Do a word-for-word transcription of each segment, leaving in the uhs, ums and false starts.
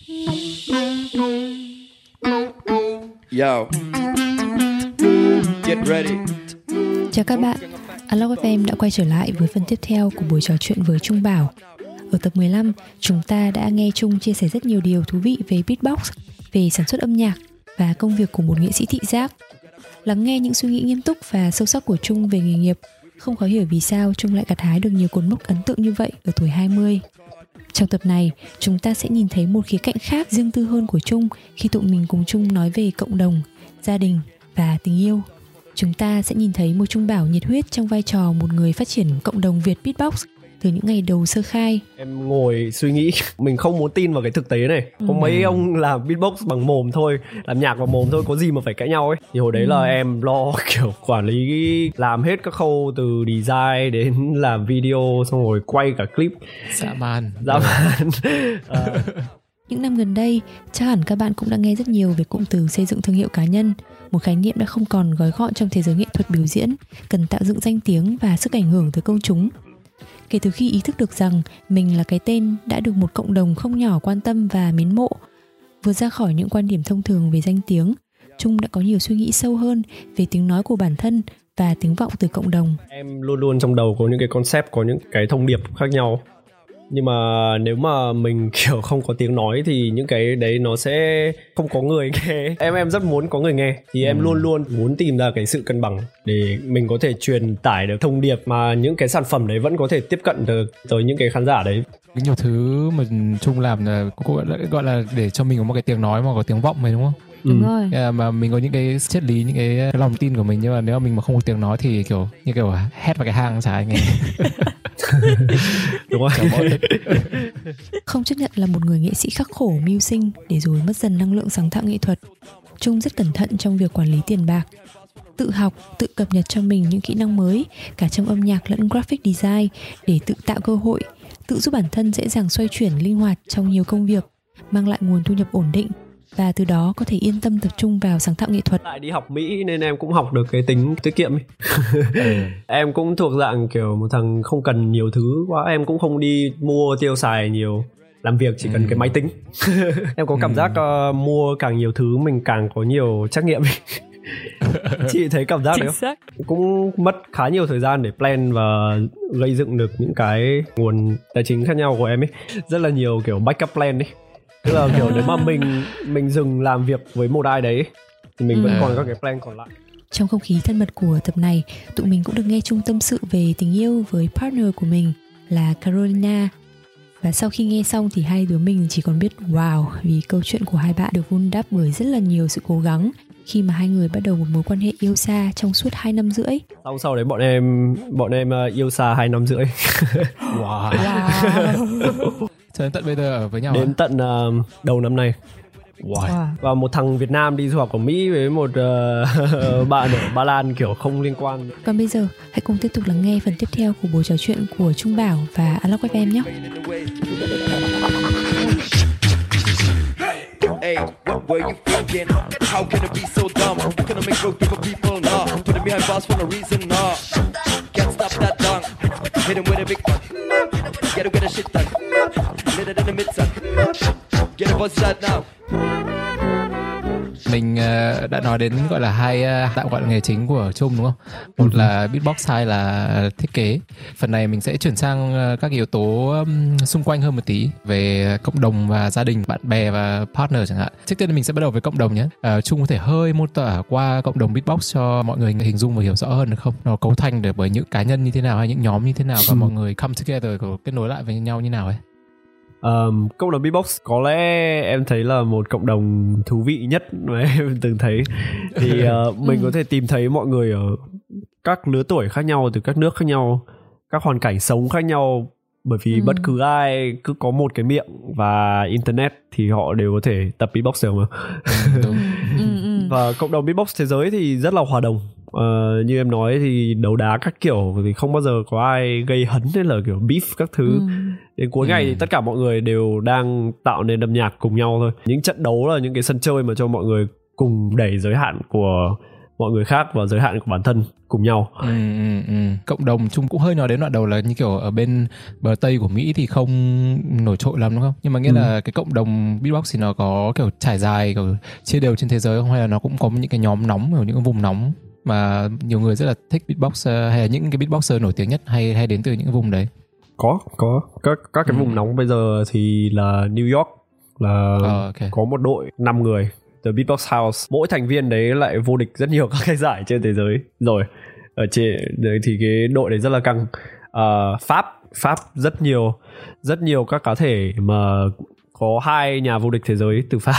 Yo. Get ready. Chào các bạn, Unlock ép em đã quay trở lại với phần tiếp theo của buổi trò chuyện với Trung Bảo. Ở tập mười lăm, chúng ta đã nghe Trung chia sẻ rất nhiều điều thú vị về beatbox, về sản xuất âm nhạc và công việc của một nghệ sĩ thị giác. Lắng nghe những suy nghĩ nghiêm túc và sâu sắc của Trung về nghề nghiệp, không khó hiểu vì sao Trung lại gặt hái được nhiều cột mốc ấn tượng như vậy ở tuổi hai mươi. Trong tập này, chúng ta sẽ nhìn thấy một khía cạnh khác riêng tư hơn của Trung khi tụi mình cùng Trung nói về cộng đồng, gia đình và tình yêu. Chúng ta sẽ nhìn thấy một Trung Bảo nhiệt huyết trong vai trò một người phát triển cộng đồng Việt Beatbox từ những ngày đầu sơ khai. Em ngồi suy nghĩ, mình không muốn tin vào cái thực tế này. Có ừ. mấy ông làm beatbox bằng mồm thôi, làm nhạc bằng mồm thôi, có gì mà phải cãi nhau ấy. Thì hồi đấy ừ. là em lo kiểu quản lý, làm hết các khâu từ design đến làm video, xong rồi quay cả clip. Dã man. Dã man. à. Những năm gần đây, chắc hẳn các bạn cũng đã nghe rất nhiều về cụm từ xây dựng thương hiệu cá nhân, một khái niệm đã không còn gói gọn trong thế giới nghệ thuật biểu diễn, cần tạo dựng danh tiếng và sức ảnh hưởng tới công chúng. Kể từ khi ý thức được rằng mình là cái tên đã được một cộng đồng không nhỏ quan tâm và mến mộ, vượt ra khỏi những quan điểm thông thường về danh tiếng, Trung đã có nhiều suy nghĩ sâu hơn về tiếng nói của bản thân và tiếng vọng từ cộng đồng. Em luôn luôn trong đầu có những cái concept, có những cái thông điệp khác nhau. Nhưng mà nếu mà mình kiểu không có tiếng nói thì những cái đấy nó sẽ không có người nghe. Em em rất muốn có người nghe. Thì em ừ. luôn luôn muốn tìm ra cái sự cân bằng để mình có thể truyền tải được thông điệp mà những cái sản phẩm đấy vẫn có thể tiếp cận được tới những cái khán giả đấy. Nhiều thứ mà Trung làm là cũng gọi là để cho mình có một cái tiếng nói mà có tiếng vọng này, đúng không? Đúng ừ. rồi. Yeah, mà mình có những cái triết lý, những cái, cái lòng tin của mình, nhưng mà nếu mà mình mà không có tiếng nói thì kiểu như kiểu hét vào cái hang chả ai nghe. Đúng rồi. Không chấp nhận là một người nghệ sĩ khắc khổ mưu sinh để rồi mất dần năng lượng sáng tạo nghệ thuật, Trung rất cẩn thận trong việc quản lý tiền bạc, tự học, tự cập nhật cho mình những kỹ năng mới cả trong âm nhạc lẫn graphic design để tự tạo cơ hội, tự giúp bản thân dễ dàng xoay chuyển linh hoạt trong nhiều công việc, mang lại nguồn thu nhập ổn định và từ đó có thể yên tâm tập trung vào sáng tạo nghệ thuật. Lại đi học Mỹ nên em cũng học được cái tính tiết kiệm ấy. Em cũng thuộc dạng kiểu một thằng không cần nhiều thứ quá, em cũng không đi mua tiêu xài nhiều, làm việc chỉ cần ừ. cái máy tính. Em có cảm ừ. giác uh, mua càng nhiều thứ mình càng có nhiều trách nhiệm. Chị thấy cảm giác đấy không? Cũng mất khá nhiều thời gian để plan và gây dựng được những cái nguồn tài chính khác nhau của em ấy. Rất là nhiều kiểu backup plan ấy. Tức là kiểu nếu mà mình mình dừng làm việc với một ai đấy thì mình ừ. vẫn còn các cái plan còn lại. Trong không khí thân mật của tập này, tụi mình cũng được nghe Trung tâm sự về tình yêu với partner của mình là Carolina. Và sau khi nghe xong thì hai đứa mình chỉ còn biết wow, vì câu chuyện của hai bạn được vun đắp bởi rất là nhiều sự cố gắng khi mà hai người bắt đầu một mối quan hệ yêu xa trong suốt hai năm rưỡi. Sau sau đấy bọn em bọn em yêu xa hai năm rưỡi. Wow. Wow. Cho đến tận bây giờ ở với nhau. Đến à? tận uh, đầu năm nay. Wow. Wow. Và một thằng Việt Nam đi du học ở Mỹ với một uh, bạn ở Ba Lan kiểu không liên quan. Còn bây giờ hãy cùng tiếp tục lắng nghe phần tiếp theo của buổi trò chuyện của Trung Bảo và Unlock ép em nhé. Hey, what were you thinking? How can it be so dumb? Can I make growth for people? Nah, put it behind bars for no reason. Nah, can't stop that dunk. Hit him with a big one. Get him with a shit done. Lit it in the mid-sun. Get a buzz shot now. Mình uh, đã nói đến gọi là hai uh, tạm gọi là nghề chính của Trung, đúng không? Một ừ. là beatbox, hai là thiết kế. Phần này mình sẽ chuyển sang uh, các yếu tố um, xung quanh hơn một tí về cộng đồng và gia đình, bạn bè và partner chẳng hạn. Trước tiên mình sẽ bắt đầu với cộng đồng nhé. Uh, Trung có thể hơi mô tả qua cộng đồng beatbox cho mọi người hình dung và hiểu rõ hơn được không? Nó cấu thành được bởi những cá nhân như thế nào hay những nhóm như thế nào và mọi người come together, kết nối lại với nhau như nào ấy? Um, cộng đồng beatbox có lẽ em thấy là một cộng đồng thú vị nhất mà em từng thấy. Thì uh, mình có thể tìm thấy mọi người ở các lứa tuổi khác nhau, từ các nước khác nhau, các hoàn cảnh sống khác nhau. Bởi vì ừ. bất cứ ai cứ có một cái miệng và internet thì họ đều có thể tập beatbox được mà. Đúng. Và cộng đồng beatbox thế giới thì rất là hòa đồng. Uh, như em nói thì đấu đá các kiểu thì không bao giờ có ai gây hấn hay là kiểu beef các thứ. ừ. Đến cuối ừ. ngày thì tất cả mọi người đều đang tạo nên âm nhạc cùng nhau thôi. Những trận đấu là những cái sân chơi mà cho mọi người cùng đẩy giới hạn của mọi người khác và giới hạn của bản thân cùng nhau. Ừ, ừ, ừ. Cộng đồng chung cũng hơi nói đến đoạn đầu là như kiểu ở bên bờ Tây của Mỹ thì không nổi trội lắm đúng không? Nhưng mà nghĩa ừ. là cái cộng đồng beatbox thì nó có kiểu trải dài, kiểu chia đều trên thế giới không? Hay là nó cũng có những cái nhóm nóng ở những vùng nóng mà nhiều người rất là thích beatbox, hay là những cái beatboxer nổi tiếng nhất hay hay đến từ những vùng đấy? Có, có. Các, các cái ừ. vùng nóng bây giờ thì là New York là oh, okay. có một đội năm người, The Beatbox House. Mỗi thành viên đấy lại vô địch rất nhiều các cái giải trên thế giới rồi. Ở trên đấy thì cái đội đấy rất là căng. Uh, Pháp, Pháp rất nhiều, rất nhiều các cá thể mà có hai nhà vô địch thế giới từ Pháp.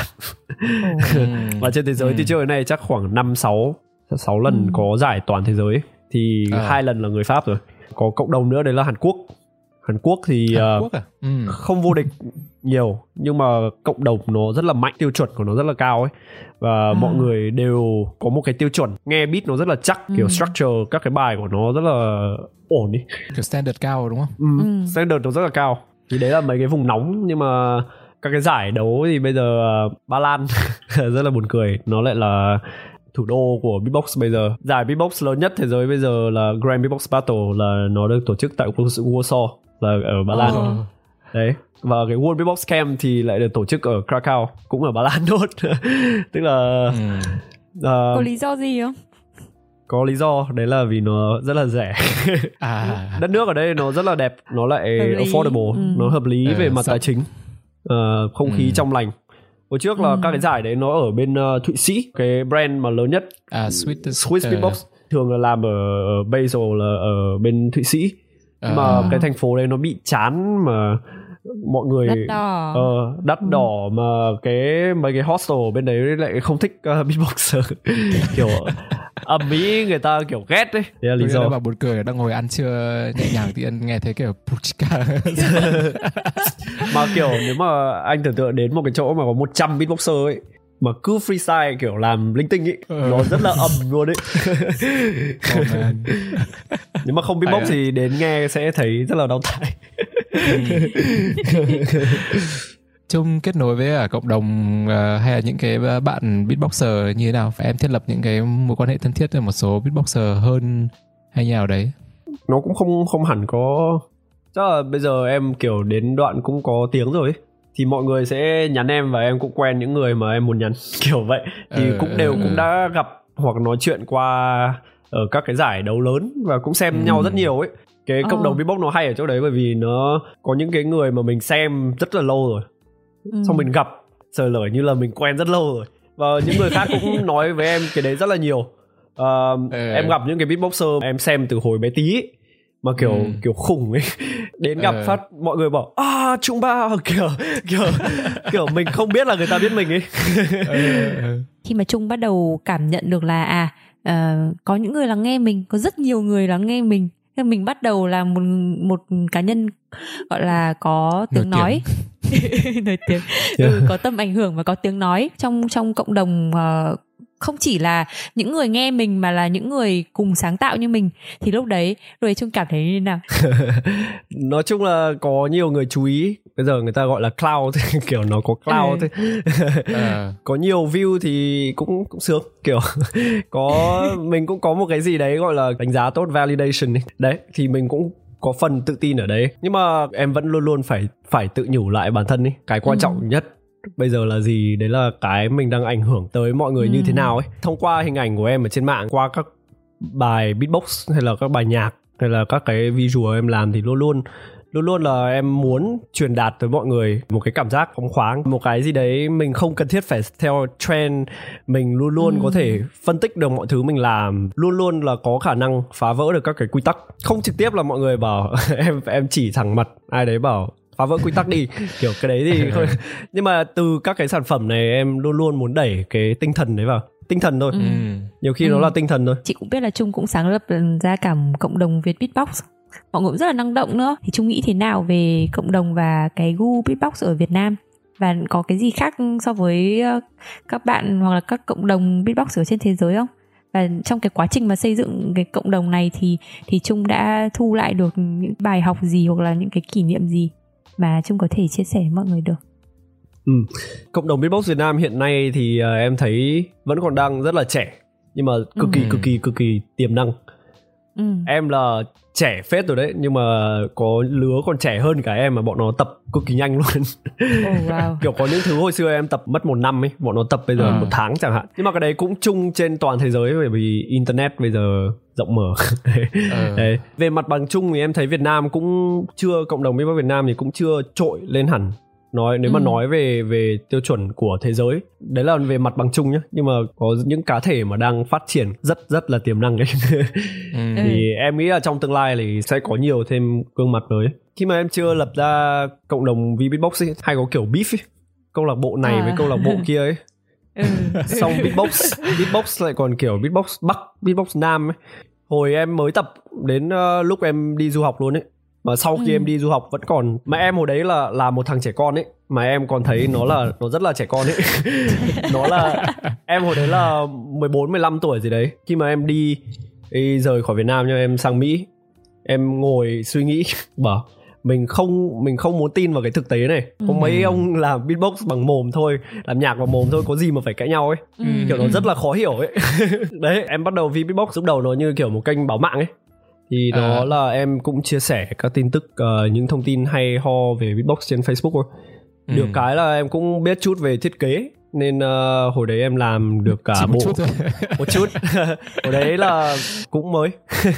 Oh. Và trên thế giới ừ. thì trước đến nay chắc khoảng năm sáu sáu lần ừ. có giải toàn thế giới thì à. hai lần là người Pháp rồi. Có cộng đồng nữa đấy là Hàn Quốc. Hàn Quốc thì Hàn Quốc à? ừ. không vô địch nhiều nhưng mà cộng đồng nó rất là mạnh, tiêu chuẩn của nó rất là cao ấy, và à. mọi người đều có một cái tiêu chuẩn, nghe beat nó rất là chắc, ừ. kiểu structure các cái bài của nó rất là ổn đi, kiểu standard cao đúng không? Ừ, ừ. Standard nó rất là cao. Thì đấy là mấy cái vùng nóng, nhưng mà các cái giải đấu thì bây giờ Ba Lan rất là buồn cười, nó lại là thủ đô của beatbox bây giờ. Giải beatbox lớn nhất thế giới bây giờ là Grand Beatbox Battle, là nó được tổ chức tại Warsaw, là ở Ba Lan. Oh. Đấy. Và cái World Beatbox Camp thì lại được tổ chức ở Krakow, cũng ở Ba Lan luôn. Tức là mm. uh, có lý do gì không? Có lý do, đấy là vì nó rất là rẻ. À. Đất nước ở đây nó rất là đẹp, nó lại affordable, ừ. nó hợp lý ừ, về mặt sao? tài chính, uh, không khí ừ. trong lành. Hồi trước là ừ. các cái giải đấy nó ở bên uh, Thụy Sĩ, cái brand mà lớn nhất, à, Swiss, Swiss Beatbox, uh. thường là làm ở, ở Basel, là ở bên Thụy Sĩ. Nhưng mà uh. cái thành phố đấy nó bị chán, mà mọi người đắt đỏ, uh, đắt đỏ mà cái mấy cái hostel ở bên đấy lại không thích uh, beatboxer. Kiểu ầm ĩ, người ta kiểu ghét đấy. Đấy là lý do. Mà buồn cười, đang ngồi ăn trưa nhẹ nhàng thì anh nghe thấy kiểu puchka. Mà kiểu nếu mà anh tưởng tượng đến một cái chỗ mà có một trăm beatboxer ấy, mà cứ freestyle kiểu làm linh tinh ấy, ừ. nó rất là ầm luôn ấy. Oh, nếu mà không beatbox à, thì đến nghe sẽ thấy rất là đau tai. Chung kết nối với cả cộng đồng uh, hay là những cái bạn beatboxer như thế nào? Phải em thiết lập những cái mối quan hệ thân thiết với một số beatboxer hơn hay như nào đấy? Nó cũng không không hẳn có. Chắc là bây giờ em kiểu đến đoạn cũng có tiếng rồi ấy, thì mọi người sẽ nhắn em và em cũng quen những người mà em muốn nhắn kiểu vậy. Thì ừ, cũng đều ừ. cũng đã gặp hoặc nói chuyện qua ở các cái giải đấu lớn và cũng xem ừ. nhau rất nhiều ấy. Cái cộng đồng beatbox nó hay ở chỗ đấy, bởi vì nó có những cái người mà mình xem rất là lâu rồi, ừ. xong mình gặp sờ lởi như là mình quen rất lâu rồi, và những người khác cũng nói với em cái đấy rất là nhiều. Uh, ừ. Em gặp những cái beatboxer em xem từ hồi bé tí ấy, mà kiểu ừ. kiểu khủng ấy, đến gặp ừ. phát mọi người bảo à Trung Ba, kiểu kiểu kiểu mình không biết là người ta biết mình ấy. Ừ. Khi mà Trung bắt đầu cảm nhận được là à uh, có những người lắng nghe mình, có rất nhiều người lắng nghe mình, mình bắt đầu là một một cá nhân gọi là có tiếng nổi nói nổi tiếng, yeah. ừ, có tầm ảnh hưởng và có tiếng nói trong trong cộng đồng, uh, không chỉ là những người nghe mình mà là những người cùng sáng tạo như mình. Thì lúc đấy rồi Trung cảm thấy như thế nào? Nói chung là có nhiều người chú ý. Bây giờ người ta gọi là cloud, kiểu nó có cloud ừ. à. Có nhiều view thì cũng cũng sướng, kiểu có mình cũng có một cái gì đấy gọi là đánh giá tốt, validation ấy. Đấy thì mình cũng có phần tự tin ở đấy. Nhưng mà em vẫn luôn luôn phải phải tự nhủ lại bản thân ấy. Cái quan ừ. trọng nhất bây giờ là gì? Đấy là cái mình đang ảnh hưởng tới mọi người ừ. như thế nào ấy. Thông qua hình ảnh của em ở trên mạng, qua các bài beatbox hay là các bài nhạc hay là các cái visual em làm, thì luôn luôn luôn luôn là em muốn truyền đạt tới mọi người một cái cảm giác phóng khoáng, một cái gì đấy mình không cần thiết phải theo trend, mình luôn luôn ừ. có thể phân tích được mọi thứ mình làm, luôn luôn là có khả năng phá vỡ được các cái quy tắc. Không trực tiếp là mọi người bảo em em chỉ thẳng mặt ai đấy bảo phá vỡ quy tắc đi, kiểu cái đấy thì thôi. Nhưng mà từ các cái sản phẩm này em luôn luôn muốn đẩy cái tinh thần đấy vào, tinh thần thôi. ừ. Nhiều khi ừ. nó là tinh thần thôi. Chị cũng biết là Trung cũng sáng lập ra cả cộng đồng Việt Beatbox, mọi người cũng rất là năng động nữa. Thì Trung nghĩ thế nào về cộng đồng và cái gu beatbox ở Việt Nam, và có cái gì khác so với các bạn hoặc là các cộng đồng beatbox ở trên thế giới không? Và trong cái quá trình mà xây dựng cái cộng đồng này thì thì Trung đã thu lại được những bài học gì hoặc là những cái kỷ niệm gì mà Trung có thể chia sẻ với mọi người được? Ừ. Cộng đồng beatbox Việt Nam hiện nay thì uh, em thấy vẫn còn đang rất là trẻ. nhưng mà cực kỳ ừ. cực kỳ cực kỳ tiềm năng. Ừ. Em là trẻ phết rồi đấy, nhưng mà có lứa còn trẻ hơn cả em mà bọn nó tập cực kỳ nhanh luôn. Oh, wow. Kiểu có những thứ hồi xưa em tập mất một năm ấy, bọn nó tập bây giờ à. một tháng chẳng hạn. Nhưng mà cái đấy cũng chung trên toàn thế giới, bởi vì internet bây giờ rộng mở. à. Đấy. Về mặt bằng chung thì em thấy Việt Nam cũng chưa, cộng đồng beatbox Việt Nam thì cũng chưa trội lên hẳn. Nói nếu mà ừ. nói về về tiêu chuẩn của thế giới, đấy là về mặt bằng chung nhá, nhưng mà có những cá thể mà đang phát triển rất rất là tiềm năng ấy. ừ. Thì em nghĩ là trong tương lai thì sẽ có nhiều thêm gương mặt mới. Khi mà em chưa lập ra cộng đồng V-Beatbox ấy, hay có kiểu beef ấy, câu lạc bộ này à. với câu lạc bộ kia ấy. ừ. Xong beatbox beatbox lại còn kiểu beatbox Bắc, beatbox Nam ấy. Hồi em mới tập đến uh, lúc em đi du học luôn ấy, mà sau khi ừ. em đi du học vẫn còn, mà em hồi đấy là là một thằng trẻ con ấy, mà em còn thấy nó là nó rất là trẻ con ấy. Nó là em hồi đấy là mười bốn mười lăm tuổi gì đấy. Khi mà em đi, đi rời khỏi Việt Nam, nhưng em sang Mỹ, em ngồi suy nghĩ bảo mình không mình không muốn tin vào cái thực tế này. Có ừ. mấy ông làm beatbox bằng mồm thôi, làm nhạc bằng mồm thôi, có gì mà phải cãi nhau ấy. ừ. Kiểu nó rất là khó hiểu ấy. Đấy, em bắt đầu V-Beatbox lúc đầu nó như kiểu một kênh báo mạng ấy. Thì đó à. là em cũng chia sẻ các tin tức, uh, những thông tin hay ho về beatbox trên Facebook thôi. ừ. Được cái là em cũng biết chút về thiết kế, nên uh, hồi đấy em làm được cả chỉ bộ một chút thôi. Một chút. Hồi đấy là cũng mới.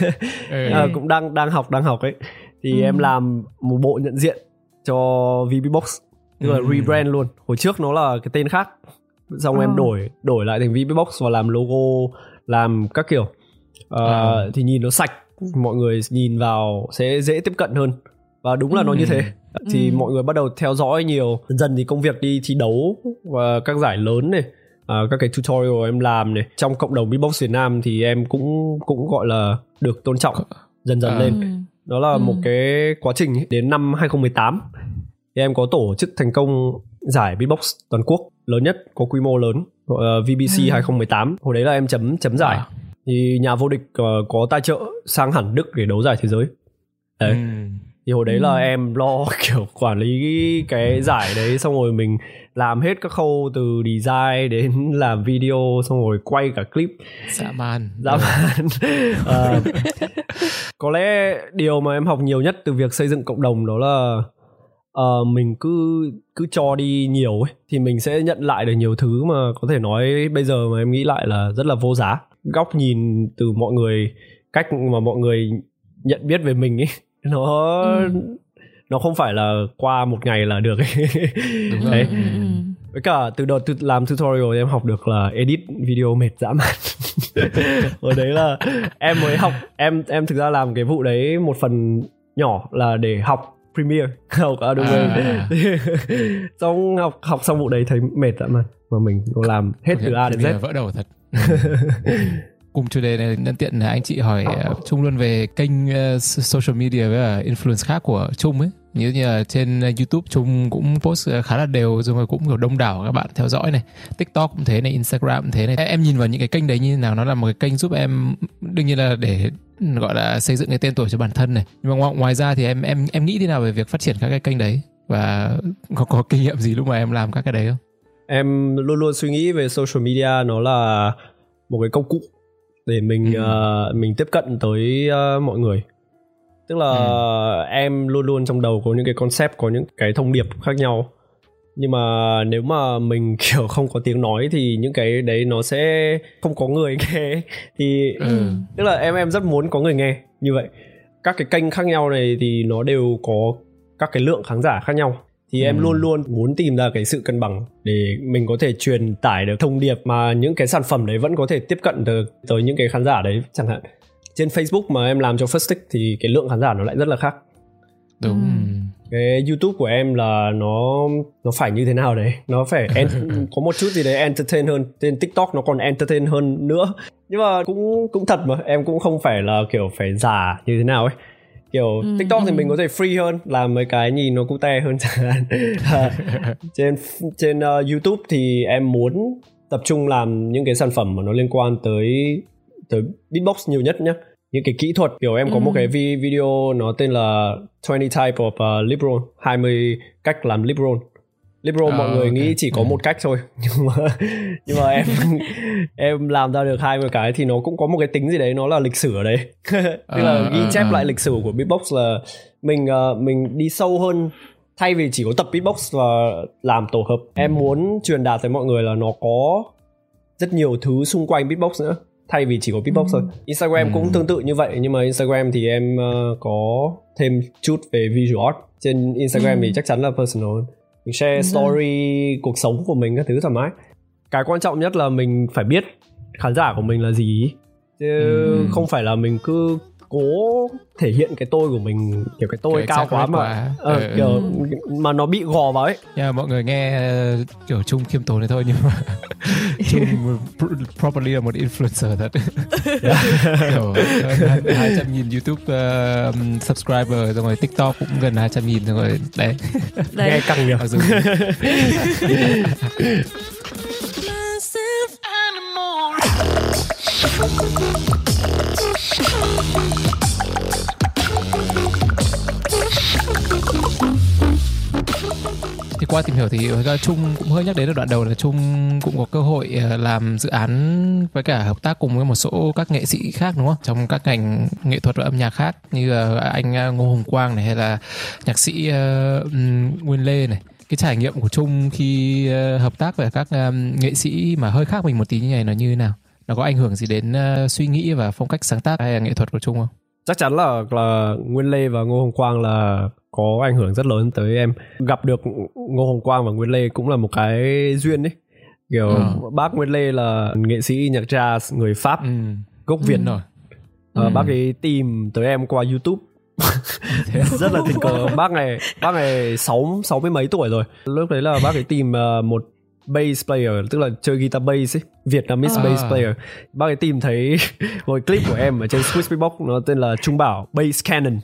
ừ. uh, cũng đang đang học đang học ấy. Thì ừ. em làm một bộ nhận diện cho V-Beatbox, tức là ừ. rebrand luôn. Hồi trước nó là cái tên khác, xong ừ. em đổi đổi lại thành V-Beatbox và làm logo, làm các kiểu. uh, ừ. Thì nhìn nó sạch, mọi người nhìn vào sẽ dễ tiếp cận hơn. Và đúng là ừ. nó như thế. Thì ừ. mọi người bắt đầu theo dõi nhiều. Dần dần thì công việc đi thi đấu và các giải lớn này, à, các cái tutorial em làm này trong cộng đồng beatbox Việt Nam thì em cũng cũng gọi là được tôn trọng dần dần à. lên. ừ. Đó là ừ. một cái quá trình ấy. Đến năm hai không một tám thì em có tổ chức thành công giải beatbox toàn quốc lớn nhất, có quy mô lớn, gọi là vê bê xê ừ. hai không một tám. Hồi đấy là em chấm chấm giải. à. Thì nhà vô địch uh, có tài trợ sang hẳn Đức để đấu giải thế giới. Đấy. Ừ. Thì hồi đấy ừ. là em lo kiểu quản lý cái giải đấy, xong rồi mình làm hết các khâu từ design đến làm video, xong rồi quay cả clip. Dã man. Dã man. uh, có lẽ điều mà em học nhiều nhất từ việc xây dựng cộng đồng đó là uh, mình cứ cứ cho đi nhiều ấy, thì mình sẽ nhận lại được nhiều thứ mà có thể nói bây giờ mà em nghĩ lại là rất là vô giá. Góc nhìn từ mọi người, cách mà mọi người nhận biết về mình ấy, nó ừ. nó không phải là qua một ngày là được ấy. Đúng đấy. Ừ. Với cả từ đợt làm tutorial em học được là edit video mệt dã man. Ở đấy là em mới học, em em thực ra làm cái vụ đấy một phần nhỏ là để học Premiere. Học à, đúng à. rồi. Xong học học xong vụ đấy thấy mệt dã man, mà mình còn làm hết từ A đến Z. Vỡ đầu thật. Cùng chủ đề này nhân tiện là anh chị hỏi uh, Trung luôn về kênh uh, social media với uh, influence khác của Trung ấy. Như như là trên YouTube Trung cũng post khá là đều, rồi cũng kiểu đông đảo các bạn theo dõi này. TikTok cũng thế này, Instagram cũng thế này. Em nhìn vào những cái kênh đấy như thế nào? Nó là một cái kênh giúp em đương nhiên là để gọi là xây dựng cái tên tuổi cho bản thân này. Nhưng mà ngoài, ngoài ra thì em em em nghĩ thế nào về việc phát triển các cái kênh đấy, và có có kinh nghiệm gì lúc mà em làm các cái đấy không? Em luôn luôn suy nghĩ về social media nó là một cái công cụ để mình ừ. uh, mình tiếp cận tới uh, mọi người. Tức là ừ. em luôn luôn trong đầu có những cái concept, có những cái thông điệp khác nhau. Nhưng mà nếu mà mình kiểu không có tiếng nói thì những cái đấy nó sẽ không có người nghe. Thì ừ. tức là em em rất muốn có người nghe như vậy. Các cái kênh khác nhau này thì nó đều có các cái lượng khán giả khác nhau. Thì ừ. em luôn luôn muốn tìm ra cái sự cân bằng để mình có thể truyền tải được thông điệp mà những cái sản phẩm đấy vẫn có thể tiếp cận được tới những cái khán giả đấy. Chẳng hạn trên Facebook mà em làm cho First Stick thì cái lượng khán giả nó lại rất là khác. Đúng. Ừ. Cái YouTube của em là nó nó phải như thế nào đấy, nó phải en- có một chút gì đấy entertain hơn. Trên TikTok nó còn entertain hơn nữa. Nhưng mà cũng cũng thật mà, em cũng không phải là kiểu phải giả như thế nào ấy. Kiểu ừ, TikTok thì ừ. mình có thể free hơn, làm mấy cái nhìn nó cute hơn chẳng hạn. Trên trên uh, YouTube thì em muốn tập trung làm những cái sản phẩm mà nó liên quan tới tới beatbox nhiều nhất nhá. Những cái kỹ thuật, kiểu em có ừ. một cái video nó tên là twenty type of uh, lip roll, hai mươi cách làm lip roll. Liberal mọi uh, người okay. nghĩ chỉ có ừ. một cách thôi, nhưng mà nhưng mà em em làm ra được hai mươi cái thì nó cũng có một cái tính gì đấy, nó là lịch sử ở đấy. Tức là uh, ghi chép uh, lại lịch sử của beatbox, là mình uh, mình đi sâu hơn, thay vì chỉ có tập beatbox và làm tổ hợp. Em muốn truyền đạt tới mọi người là nó có rất nhiều thứ xung quanh beatbox nữa, thay vì chỉ có beatbox thôi. Instagram cũng tương tự như vậy, nhưng mà Instagram thì em uh, có thêm chút về visual art. Trên Instagram thì chắc chắn là personal, mình share story cuộc sống của mình các thứ thoải mái. Cái quan trọng nhất là mình phải biết khán giả của mình là gì, chứ ừ. không phải là mình cứ cố thể hiện cái tôi của mình, kiểu cái tôi kiểu cao quá mà quá. Ờ, ừ. kiểu mà nó bị gò vào ấy. Yeah, mọi người nghe kiểu Trung khiêm tốn này thôi, nhưng mà Trung properly là một influencer thật. Kiểu hai trăm nghìn YouTube uh, subscriber, rồi TikTok cũng gần hai trăm nghìn rồi đấy. đấy. Nghe căng nhiều. Thì qua tìm hiểu thì Trung cũng hơi nhắc đến ở đoạn đầu là Trung cũng có cơ hội làm dự án với cả hợp tác cùng với một số các nghệ sĩ khác đúng không? Trong các ngành nghệ thuật và âm nhạc khác, như anh Ngô Hồng Quang này, hay là nhạc sĩ uh, Nguyên Lê này. Cái trải nghiệm của Trung khi uh, hợp tác với các um, nghệ sĩ mà hơi khác mình một tí như này nó như thế nào? Nó có ảnh hưởng gì đến uh, suy nghĩ và phong cách sáng tác hay là nghệ thuật của Trung không? Chắc chắn là là Nguyên Lê và Ngô Hồng Quang là có ảnh hưởng rất lớn tới em. Gặp được Ngô Hồng Quang và Nguyên Lê cũng là một cái duyên ấy. Kiểu ừ. bác Nguyên Lê là nghệ sĩ nhạc jazz người Pháp, ừ. gốc Việt rồi. Ừ. À, bác ấy tìm tới em qua YouTube. Rất là tình cờ. Bác này bác này sáu sáu mươi mấy tuổi rồi. Lúc đấy là bác ấy tìm uh, một bass player, tức là chơi guitar bass ấy, Vietnamese à. bass player. Bác ấy tìm thấy một clip của em ở trên Swiss Beatbox, nó tên là Trung Bảo Bass Cannon.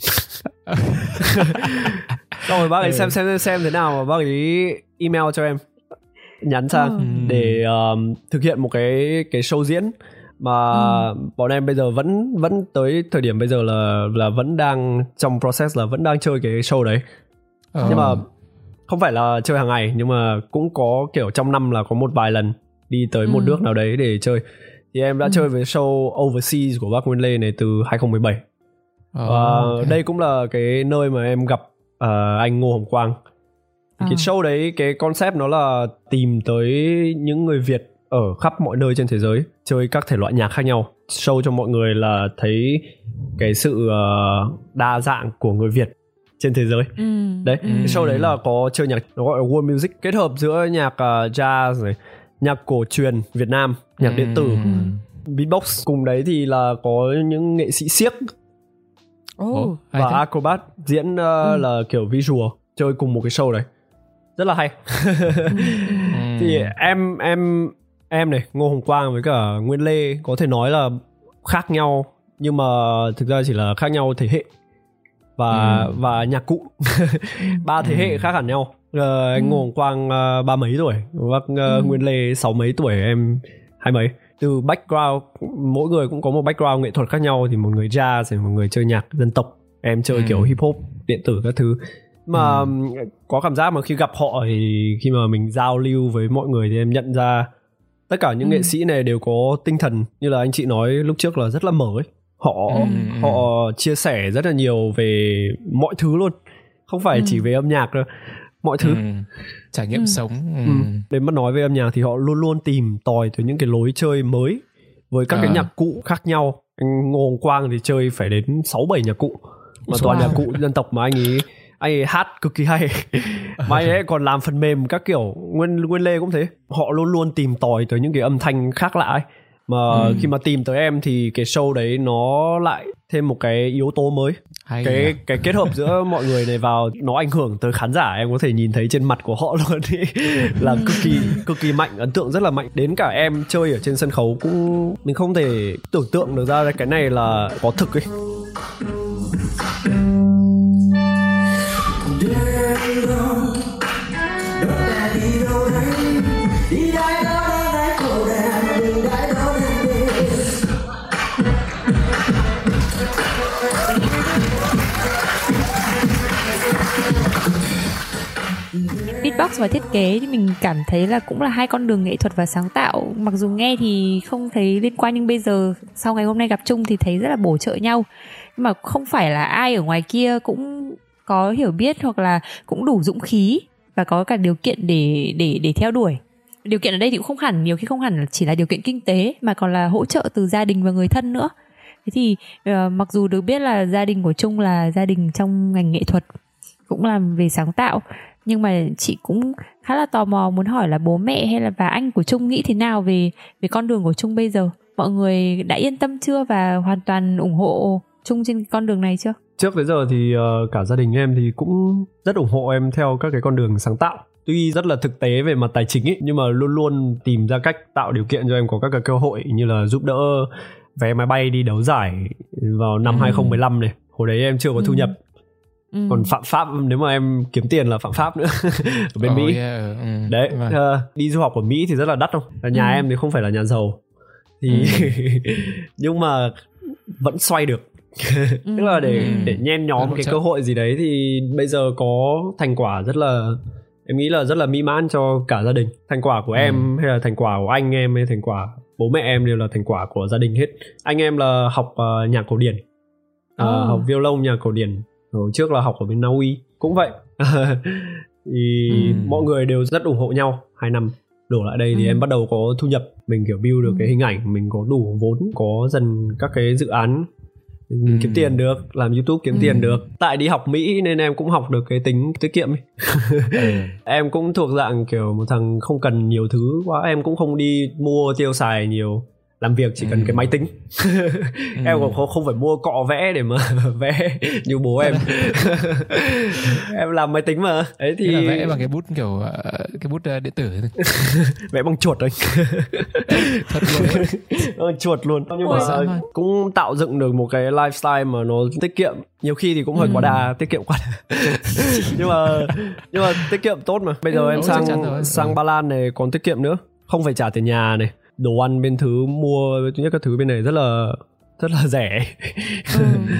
Xong rồi bác ấy xem xem xem thế nào, và bác ấy email cho em, nhắn sang ừ. để um, thực hiện một cái cái show diễn mà ừ. bọn em bây giờ vẫn vẫn tới thời điểm bây giờ là là vẫn đang trong process, là vẫn đang chơi cái show đấy. Ừ. Nhưng mà không phải là chơi hàng ngày, nhưng mà cũng có kiểu trong năm là có một vài lần đi tới một ừ. nước nào đấy để chơi. Thì em đã ừ. chơi với show Overseas của bác Nguyên Lê này từ hai không một bảy. Oh, và okay. đây cũng là cái nơi mà em gặp uh, anh Ngô Hồng Quang. Thì à. cái show đấy, cái concept nó là tìm tới những người Việt ở khắp mọi nơi trên thế giới, chơi các thể loại nhạc khác nhau, show cho mọi người là thấy cái sự uh, đa dạng của người Việt trên thế giới. ừ. Đấy, ừ. cái show đấy là có chơi nhạc, nó gọi là world music, kết hợp giữa nhạc uh, jazz này, nhạc cổ truyền Việt Nam, nhạc điện tử, ừ. beatbox. Cùng đấy thì là có những nghệ sĩ xiếc oh, và acrobat diễn uh, ừ. là kiểu visual, chơi cùng một cái show đấy, rất là hay. Thì em em em này, Ngô Hồng Quang với cả Nguyên Lê có thể nói là khác nhau, nhưng mà thực ra chỉ là khác nhau thế hệ và ừ. và nhạc cụ. Ba thế hệ khác hẳn nhau. Uh, anh ừ. Ngô Hồng Quang uh, ba mấy tuổi, bác uh, ừ. Nguyên Lê sáu mấy tuổi, em hai mấy. Từ background, mỗi người cũng có một background nghệ thuật khác nhau, thì một người jazz, một người chơi nhạc dân tộc, em chơi ừ. kiểu hip hop, điện tử các thứ. Mà ừ. có cảm giác mà khi gặp họ thì khi mà mình giao lưu với mọi người thì em nhận ra tất cả những ừ. nghệ sĩ này đều có tinh thần như là anh chị nói lúc trước là rất là mở ấy. Họ ừ. họ chia sẻ rất là nhiều về mọi thứ luôn, không phải ừ. chỉ về âm nhạc đâu, mọi thứ. Ừ. Trải nghiệm ừ. sống. Ừ. Ừ. Để mà nói về âm nhạc thì họ luôn luôn tìm tòi tới những cái lối chơi mới với các à. cái nhạc cụ khác nhau. Anh Ngô Hồng Quang thì chơi phải đến sáu bảy nhạc cụ, mà toàn nhạc cụ dân tộc mà anh ấy anh ấy hát cực kỳ hay. Mà anh ấy còn làm phần mềm các kiểu. Nguyên Nguyên Lê cũng thế, họ luôn luôn tìm tòi tới những cái âm thanh khác lạ ấy. Mà ừ. khi mà tìm tới em thì cái show đấy nó lại thêm một cái yếu tố mới. Hay cái à. cái kết hợp giữa mọi người này vào, nó ảnh hưởng tới khán giả, em có thể nhìn thấy trên mặt của họ luôn ý. Là cực kỳ cực kỳ mạnh, ấn tượng rất là mạnh. Đến cả em chơi ở trên sân khấu cũng mình không thể tưởng tượng được ra cái này là có thực ấy. beatbox và thiết kế thì mình cảm thấy là cũng là hai con đường nghệ thuật và sáng tạo. Mặc dù nghe thì không thấy liên quan, nhưng bây giờ sau ngày hôm nay gặp Trung thì thấy rất là bổ trợ nhau. Nhưng mà không phải là ai ở ngoài kia cũng có hiểu biết hoặc là cũng đủ dũng khí và có cả điều kiện để để để theo đuổi. Điều kiện ở đây thì cũng không hẳn, nhiều khi không hẳn chỉ là điều kiện kinh tế mà còn là hỗ trợ từ gia đình và người thân nữa. Thế thì uh, mặc dù được biết là gia đình của Trung là gia đình trong ngành nghệ thuật, cũng làm về sáng tạo, nhưng mà chị cũng khá là tò mò muốn hỏi là bố mẹ hay là và anh của Trung nghĩ thế nào về về con đường của Trung bây giờ. Mọi người đã yên tâm chưa và hoàn toàn ủng hộ Trung trên con đường này chưa? Trước tới giờ thì uh, cả gia đình em thì cũng rất ủng hộ em theo các cái con đường sáng tạo. Tuy rất là thực tế về mặt tài chính ấy, nhưng mà luôn luôn tìm ra cách tạo điều kiện cho em có các cái cơ hội như là giúp đỡ vé máy bay đi đấu giải vào năm ừ. hai không một năm này. Hồi đấy em chưa có thu nhập. Ừ. Còn phạm pháp, nếu mà em kiếm tiền là phạm pháp nữa ở bên oh, Mỹ. Yeah. Ừ. Đấy, uh, đi du học ở Mỹ thì rất là đắt không? Nhà ừ. em thì không phải là nhà giàu. Thì ừ. nhưng mà vẫn xoay được. Tức là để ừ. để nhen nhóm cái cơ hội gì đấy thì bây giờ có thành quả rất là, em nghĩ là rất là mỹ mãn cho cả gia đình. Thành quả của ừ. em hay là thành quả của anh em hay thành quả bố mẹ em đều là thành quả của gia đình hết. Anh em là học uh, nhạc cổ điển, uh, oh. học violon nhạc cổ điển. Hồi trước là học ở bên Na Uy cũng vậy. Thì ừ. mọi người đều rất ủng hộ nhau. Hai năm đổ lại đây thì ừ. em bắt đầu có thu nhập, mình kiểu build được ừ. cái hình ảnh, mình có đủ vốn, có dần các cái dự án, mình ừ. kiếm tiền được, làm YouTube kiếm ừ. tiền được. Tại đi học Mỹ nên em cũng học được cái tính tiết kiệm ấy. ừ. Em cũng thuộc dạng kiểu một thằng không cần nhiều thứ quá, em cũng không đi mua tiêu xài nhiều. Làm việc chỉ cần ừ. cái máy tính. ừ. Em cũng không, không phải mua cọ vẽ để mà vẽ như bố em. Em làm máy tính mà. Ấy thì là vẽ bằng cái bút kiểu cái bút điện tử. Vẽ bằng chuột anh. Thật luôn. Ờ, chuột luôn. Nhưng mà cũng tạo dựng được một cái lifestyle mà nó tiết kiệm. Nhiều khi thì cũng hơi ừ. quá đà, tiết kiệm quá đà. nhưng mà nhưng mà tiết kiệm tốt mà. Bây giờ ừ, em sang sang ừ. Ba Lan này còn tiết kiệm nữa, không phải trả tiền nhà này. Đồ ăn bên thứ mua thứ nhất các thứ bên này rất là rất là rẻ. ừ.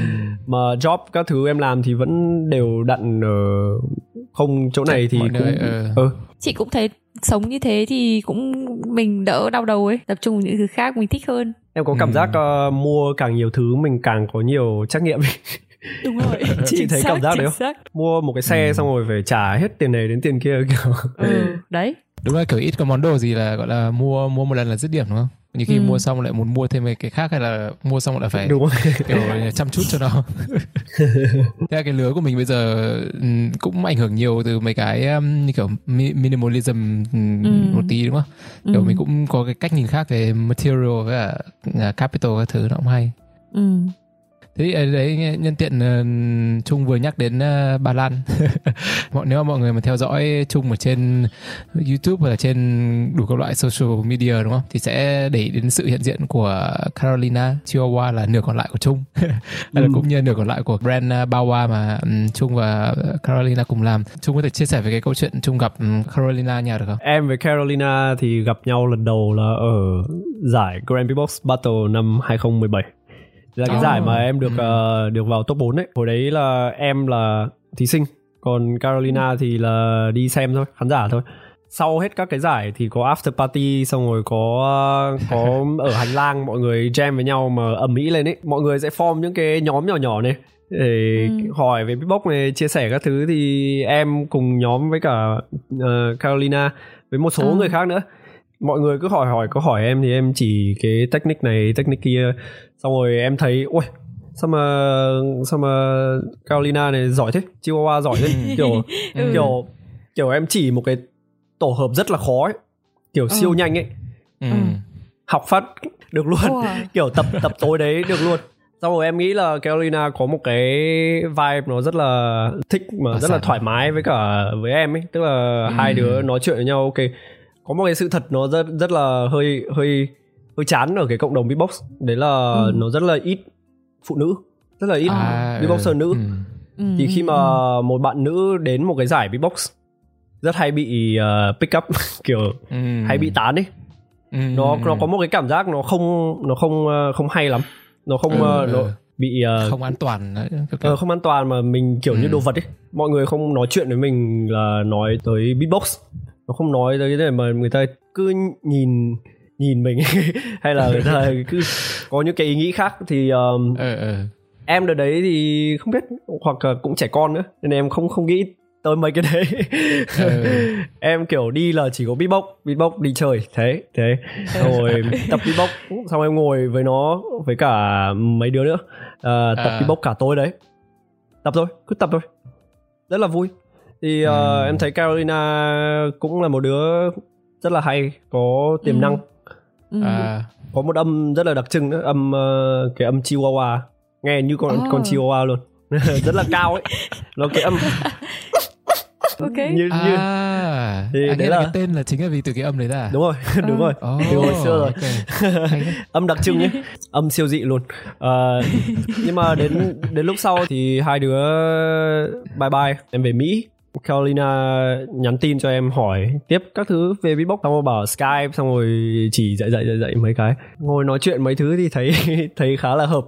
Mà job các thứ em làm thì vẫn đều đặn, uh, không chỗ này thì cũng ừ. ừ. Chị cũng thấy sống như thế thì cũng mình đỡ đau đầu ấy, tập trung những thứ khác mình thích hơn. Em có cảm ừ. giác uh, mua càng nhiều thứ mình càng có nhiều trách nhiệm. Đúng rồi. Chị thấy xác, cảm giác đấy không? Xác. Mua một cái xe ừ. xong rồi phải trả hết tiền này đến tiền kia kiểu. ừ. Đấy. Đúng là kiểu ít có món đồ gì là gọi là mua mua một lần là dứt điểm đúng không? Nhiều khi ừ. mua xong lại muốn mua thêm cái khác, hay là mua xong lại phải đúng kiểu chăm chút cho nó. Thế là cái lứa của mình bây giờ cũng ảnh hưởng nhiều từ mấy cái như kiểu minimalism ừ. một tí đúng không? Kiểu ừ. mình cũng có cái cách nhìn khác về material với cả capital các thứ, nó cũng hay. Ừ. Thế đấy, nhân tiện uh, Trung vừa nhắc đến uh, Ba Lan. Nếu mà mọi người mà theo dõi Trung ở trên YouTube hoặc là trên đủ các loại social media đúng không, thì sẽ để ý đến sự hiện diện của Carolina Chihuahua là nửa còn lại của Trung. Hay là ừ. cũng như nửa còn lại của brand uh, Bawa mà um, Trung và Carolina cùng làm. Trung có thể chia sẻ về cái câu chuyện Trung gặp um, Carolina nhà được không? Em với Carolina thì gặp nhau lần đầu là ở giải Grand Beatbox Battle năm hai không một bảy. Là cái oh. giải mà em được ừ. uh, được vào top bốn ấy. Hồi đấy là em là thí sinh, còn Carolina ừ. thì là đi xem thôi, khán giả thôi. Sau hết các cái giải thì có after party, xong rồi có có ở hành lang mọi người jam với nhau mà ầm ĩ lên ấy. Mọi người sẽ form những cái nhóm nhỏ nhỏ này để ừ. hỏi về beatbox này, chia sẻ các thứ. Thì em cùng nhóm với cả uh, Carolina với một số ừ. người khác nữa. Mọi người cứ hỏi hỏi có hỏi em thì em chỉ cái technique này technique kia, xong rồi em thấy ôi sao mà sao mà Carolina này giỏi thế, Chihuahua giỏi thế. kiểu ừ. kiểu kiểu em chỉ một cái tổ hợp rất là khó ấy, kiểu siêu ừ. nhanh ấy. ừ. Học phát được luôn. wow. Kiểu tập tập tối đấy được luôn. Xong rồi em nghĩ là Carolina có một cái vibe nó rất là thích mà à, rất là thoải mái với cả với em ấy, tức là ừ. hai đứa nói chuyện với nhau ok. Có một cái sự thật nó rất rất là hơi hơi hơi chán ở cái cộng đồng beatbox, đấy là ừ. nó rất là ít phụ nữ, rất là ít à, beatboxer ừ. nữ. Ừ. Thì khi mà một bạn nữ đến một cái giải beatbox rất hay bị uh, pick up kiểu ừ. hay bị tán ấy. Ừ. Nó nó có một cái cảm giác nó không nó không uh, không hay lắm. Nó không ừ. uh, nó bị uh, không an toàn đấy. Uh, không an toàn mà mình kiểu ừ. như đồ vật ấy. Mọi người không nói chuyện với mình là nói tới beatbox, nó không nói tới cái này mà người ta cứ nhìn nhìn mình hay là người ta cứ có những cái ý nghĩ khác thì um, ừ, ừ. em đợt đấy thì không biết, hoặc là cũng trẻ con nữa nên em không không nghĩ tới mấy cái đấy. ừ. Em kiểu đi là chỉ có beatbox beatbox đi chơi thế thế rồi tập beatbox, xong em ngồi với nó với cả mấy đứa nữa uh, tập à. beatbox cả tối đấy, tập thôi, cứ tập thôi, rất là vui. Thì uh, ừ. em thấy Carolina cũng là một đứa rất là hay, có tiềm ừ. năng. ừ. À. Có một âm rất là đặc trưng nữa, âm uh, cái âm Chihuahua, nghe như con oh. con Chihuahua luôn. Rất là cao ấy, nó cái âm okay. như như à, thì à, đấy là cái tên là chính là vì từ cái âm đấy ra. Đúng rồi, đúng rồi. Oh, từ hồi xưa rồi. Okay. Âm đặc trưng nhé, âm siêu dị luôn. Uh, nhưng mà đến đến lúc sau thì hai đứa bye bye, em về Mỹ. Carolina nhắn tin cho em hỏi tiếp các thứ về beatbox, xong rồi bảo Skype, xong rồi chỉ dạy dạy dạy dạy mấy cái, ngồi nói chuyện mấy thứ thì thấy thấy khá là hợp.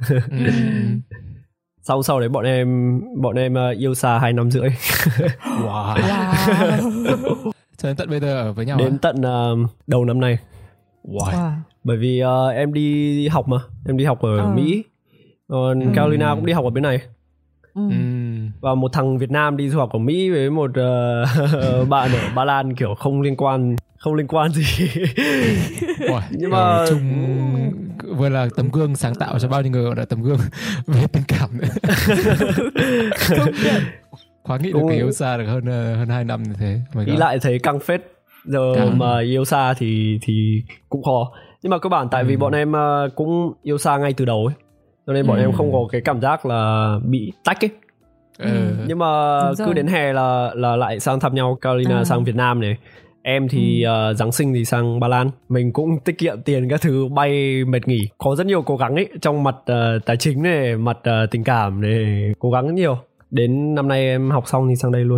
Sau sau đấy bọn em bọn em uh, yêu xa hai năm rưỡi. Wow. Wow. Cho đến tận bây giờ ở với nhau. Đến à? tận uh, đầu năm nay. Wow. Wow. Bởi vì uh, em đi học mà, em đi học ở ừ. Mỹ, còn ừ. Carolina cũng đi học ở bên này. Ừ. Và một thằng Việt Nam đi du học ở Mỹ với một uh, bạn ở Ba Lan, kiểu không liên quan không liên quan gì. Wow. Nhưng mà chung vừa là tấm gương sáng tạo cho bao nhiêu người, là tấm gương về tình cảm nữa. Khóa nghĩ được cái yêu xa được hơn hơn hai năm như thế. Nghĩ lại thấy căng phết. Giờ căng. Mà yêu xa thì thì cũng khó. Nhưng mà cơ bản tại ừ. vì bọn em cũng yêu xa ngay từ đầu ấy, cho nên bọn ừ. em không có cái cảm giác là bị tách ấy. Ừ. Nhưng mà cứ đến hè là là lại sang thăm nhau. Carolina à. sang Việt Nam này, em thì ừ. uh, Giáng sinh thì sang Ba Lan. Mình cũng tiết kiệm tiền các thứ, bay mệt nghỉ, có rất nhiều cố gắng ấy, trong mặt uh, tài chính này, mặt uh, tình cảm này, cố gắng nhiều. Đến năm nay em học xong thì sang đây luôn.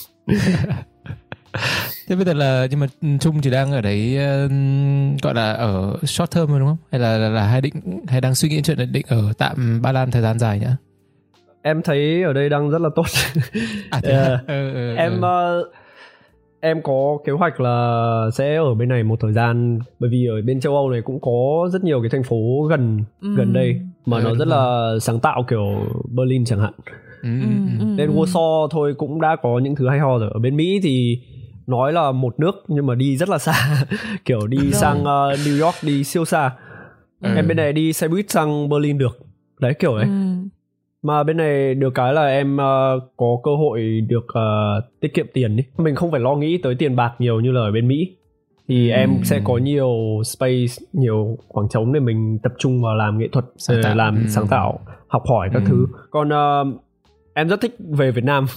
Thế bây giờ là, nhưng mà Trung chỉ đang ở đấy uh, gọi là ở short term rồi đúng không? Hay là là, là hay định hay đang suy nghĩ chuyện là định ở tạm Ba Lan thời gian dài nhá? Em thấy ở đây đang rất là tốt. À, thế uh, ừ, ừ, em uh, em có kế hoạch là sẽ ở bên này một thời gian, bởi vì ở bên châu Âu này cũng có rất nhiều cái thành phố gần ừ. gần đây mà ừ, nó rất là sáng tạo, kiểu Berlin chẳng hạn. Ừ, ừ, đến Warsaw thôi cũng đã có những thứ hay ho rồi. Ở bên Mỹ thì nói là một nước nhưng mà đi rất là xa. Kiểu đi rồi. sang uh, New York đi siêu xa. ừ. Em bên này đi xe buýt sang Berlin được. Đấy kiểu đấy. ừ. Mà bên này được cái là em uh, có cơ hội được uh, tiết kiệm tiền ấy. Mình không phải lo nghĩ tới tiền bạc nhiều như là ở bên Mỹ. Thì ừ. em sẽ có nhiều space, nhiều khoảng trống để mình tập trung vào làm nghệ thuật, sáng tạo. làm ừ. sáng tạo, học hỏi các ừ. thứ. Còn uh, em rất thích về Việt Nam.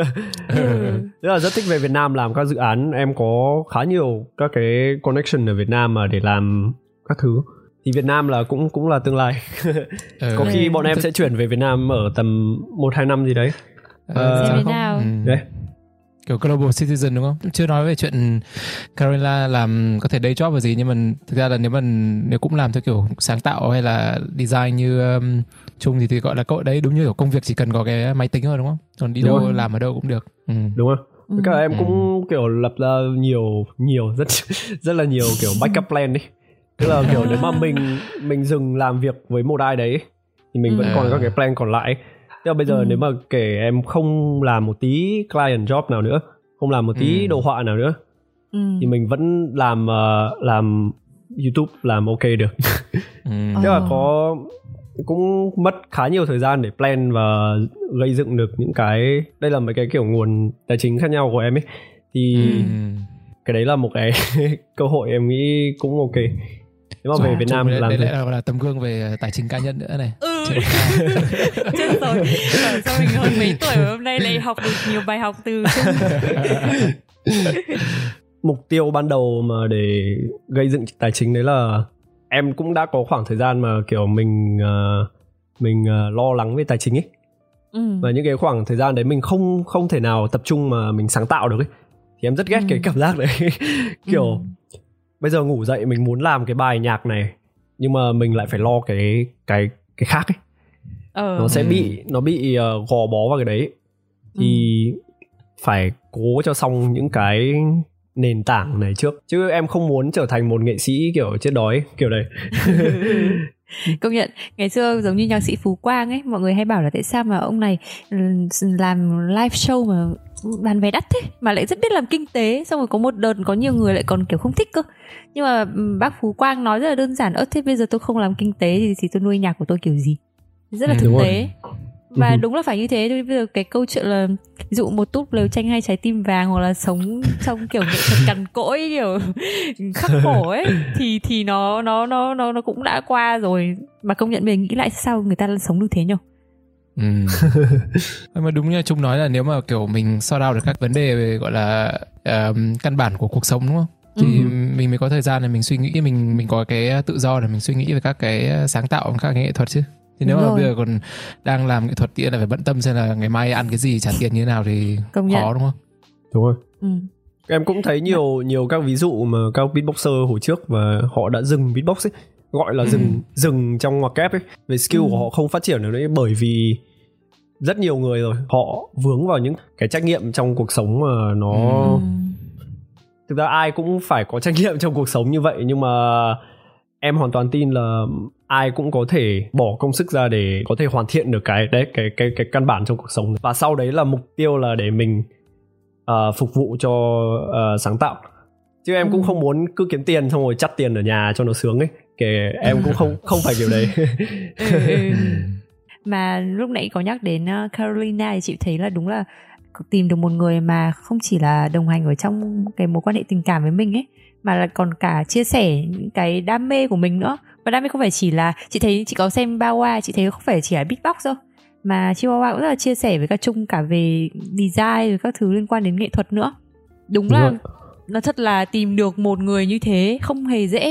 Rất là rất thích về Việt Nam làm các dự án. Em có khá nhiều các cái connection ở Việt Nam mà để làm các thứ. Thì Việt Nam là cũng cũng là tương lai. ừ. Có khi bọn em sẽ chuyển về Việt Nam ở tầm một hai năm gì đấy. Ờ, uh, Việt Nam. Ừ. Đấy. Kiểu global citizen đúng không? Chưa nói về chuyện Carolina làm có thể day job và gì, nhưng mà thực ra là nếu mà nếu cũng làm theo kiểu sáng tạo hay là design như um, Trung thì, thì gọi là cậu đấy đúng như kiểu công việc chỉ cần có cái máy tính thôi đúng không? Còn đi đúng đâu rồi. làm ở đâu cũng được. Ừ. Đúng không? Ừ. Các em ừ. cũng kiểu lập ra nhiều nhiều rất rất là nhiều kiểu backup plan đi. Tức là kiểu nếu mà mình mình dừng làm việc với một ai đấy thì mình ừ. vẫn còn các cái plan còn lại. Tức là bây giờ ừ. nếu mà kể em không làm một tí client job nào nữa, không làm một tí ừ. đồ họa nào nữa, ừ. thì mình vẫn làm uh, làm YouTube làm ok được. ừ. Tức là có cũng mất khá nhiều thời gian để plan và gây dựng được những cái, đây là mấy cái kiểu nguồn tài chính khác nhau của em ấy, thì ừ. cái đấy là một cái cơ hội em nghĩ cũng ok. Nếu mà về Việt Nam làm đấy lại là tấm gương về tài chính cá nhân nữa này. Ừ. Chết rồi. Sao mình hơn mấy tuổi hôm nay lại học được nhiều bài học từ Trung. Mục tiêu ban đầu mà để gây dựng tài chính đấy là em cũng đã có khoảng thời gian mà kiểu mình uh, mình uh, lo lắng về tài chính ấy. Ừ. Và những cái khoảng thời gian đấy mình không không thể nào tập trung mà mình sáng tạo được ấy. Thì em rất ghét ừ. cái cảm giác đấy. Kiểu ừ. bây giờ ngủ dậy mình muốn làm cái bài nhạc này nhưng mà mình lại phải lo cái cái cái khác ấy. ờ. nó sẽ bị nó bị uh, gò bó vào cái đấy thì ừ. phải cố cho xong những cái nền tảng này trước, chứ em không muốn trở thành một nghệ sĩ kiểu chết đói kiểu đấy. Công nhận ngày xưa giống như nhạc sĩ Phú Quang ấy, mọi người hay bảo là tại sao mà ông này làm live show mà bán vé đắt thế mà lại rất biết làm kinh tế, xong rồi có một đợt có nhiều người lại còn kiểu không thích cơ. Nhưng mà bác Phú Quang nói rất là đơn giản, ơ thế bây giờ tôi không làm kinh tế thì, thì tôi nuôi nhạc của tôi kiểu gì, rất là thực đúng tế rồi. Và đúng là phải như thế. Bây giờ cái câu chuyện là ví dụ một túp lều tranh hay trái tim vàng, hoặc là sống trong kiểu nghệ thuật cằn cỗi kiểu khắc khổ ấy, thì thì nó nó nó nó nó cũng đã qua rồi. Mà công nhận mình nghĩ lại sao người ta sống được thế nhỉ? Ừ. Mà đúng như Trung nói là nếu mà kiểu mình sort out được các vấn đề về gọi là uh, căn bản của cuộc sống đúng không? Thì ừ. mình mới có thời gian để mình suy nghĩ, mình mình có cái tự do để mình suy nghĩ về các cái sáng tạo, các cái nghệ thuật chứ. Thì nếu mà bây giờ còn đang làm nghệ thuật thì là phải bận tâm xem là ngày mai ăn cái gì, trả tiền như thế nào thì công khó nhận. Đúng không? Đúng rồi. Ừ. Em cũng thấy nhiều nhiều các ví dụ mà các beatboxer hồi trước và họ đã dừng beatbox ấy, gọi là dừng ừ. dừng trong ngoặc kép ấy, về skill ừ. của họ không phát triển được nữa, bởi vì rất nhiều người rồi họ vướng vào những cái trách nhiệm trong cuộc sống mà nó ừ. thực ra ai cũng phải có trách nhiệm trong cuộc sống như vậy, nhưng mà em hoàn toàn tin là ai cũng có thể bỏ công sức ra để có thể hoàn thiện được cái đấy cái cái cái căn bản trong cuộc sống, và sau đấy là mục tiêu là để mình uh, phục vụ cho uh, sáng tạo, chứ em ừ. cũng không muốn cứ kiếm tiền xong rồi chắt tiền ở nhà cho nó sướng ấy, kể em cũng không không phải kiểu đấy. Mà lúc nãy có nhắc đến Carolina thì chị thấy là đúng là tìm được một người mà không chỉ là đồng hành ở trong cái mối quan hệ tình cảm với mình ấy, mà là còn cả chia sẻ những cái đam mê của mình nữa. Và đam mê không phải chỉ là, chị thấy chị có xem Bawa, chị thấy không phải chỉ là beatbox đâu, mà Chihuahua cũng rất là chia sẻ với cả Trung cả về design và các thứ liên quan đến nghệ thuật nữa. Đúng, Đúng là rồi. Nó thật là tìm được một người như thế không hề dễ.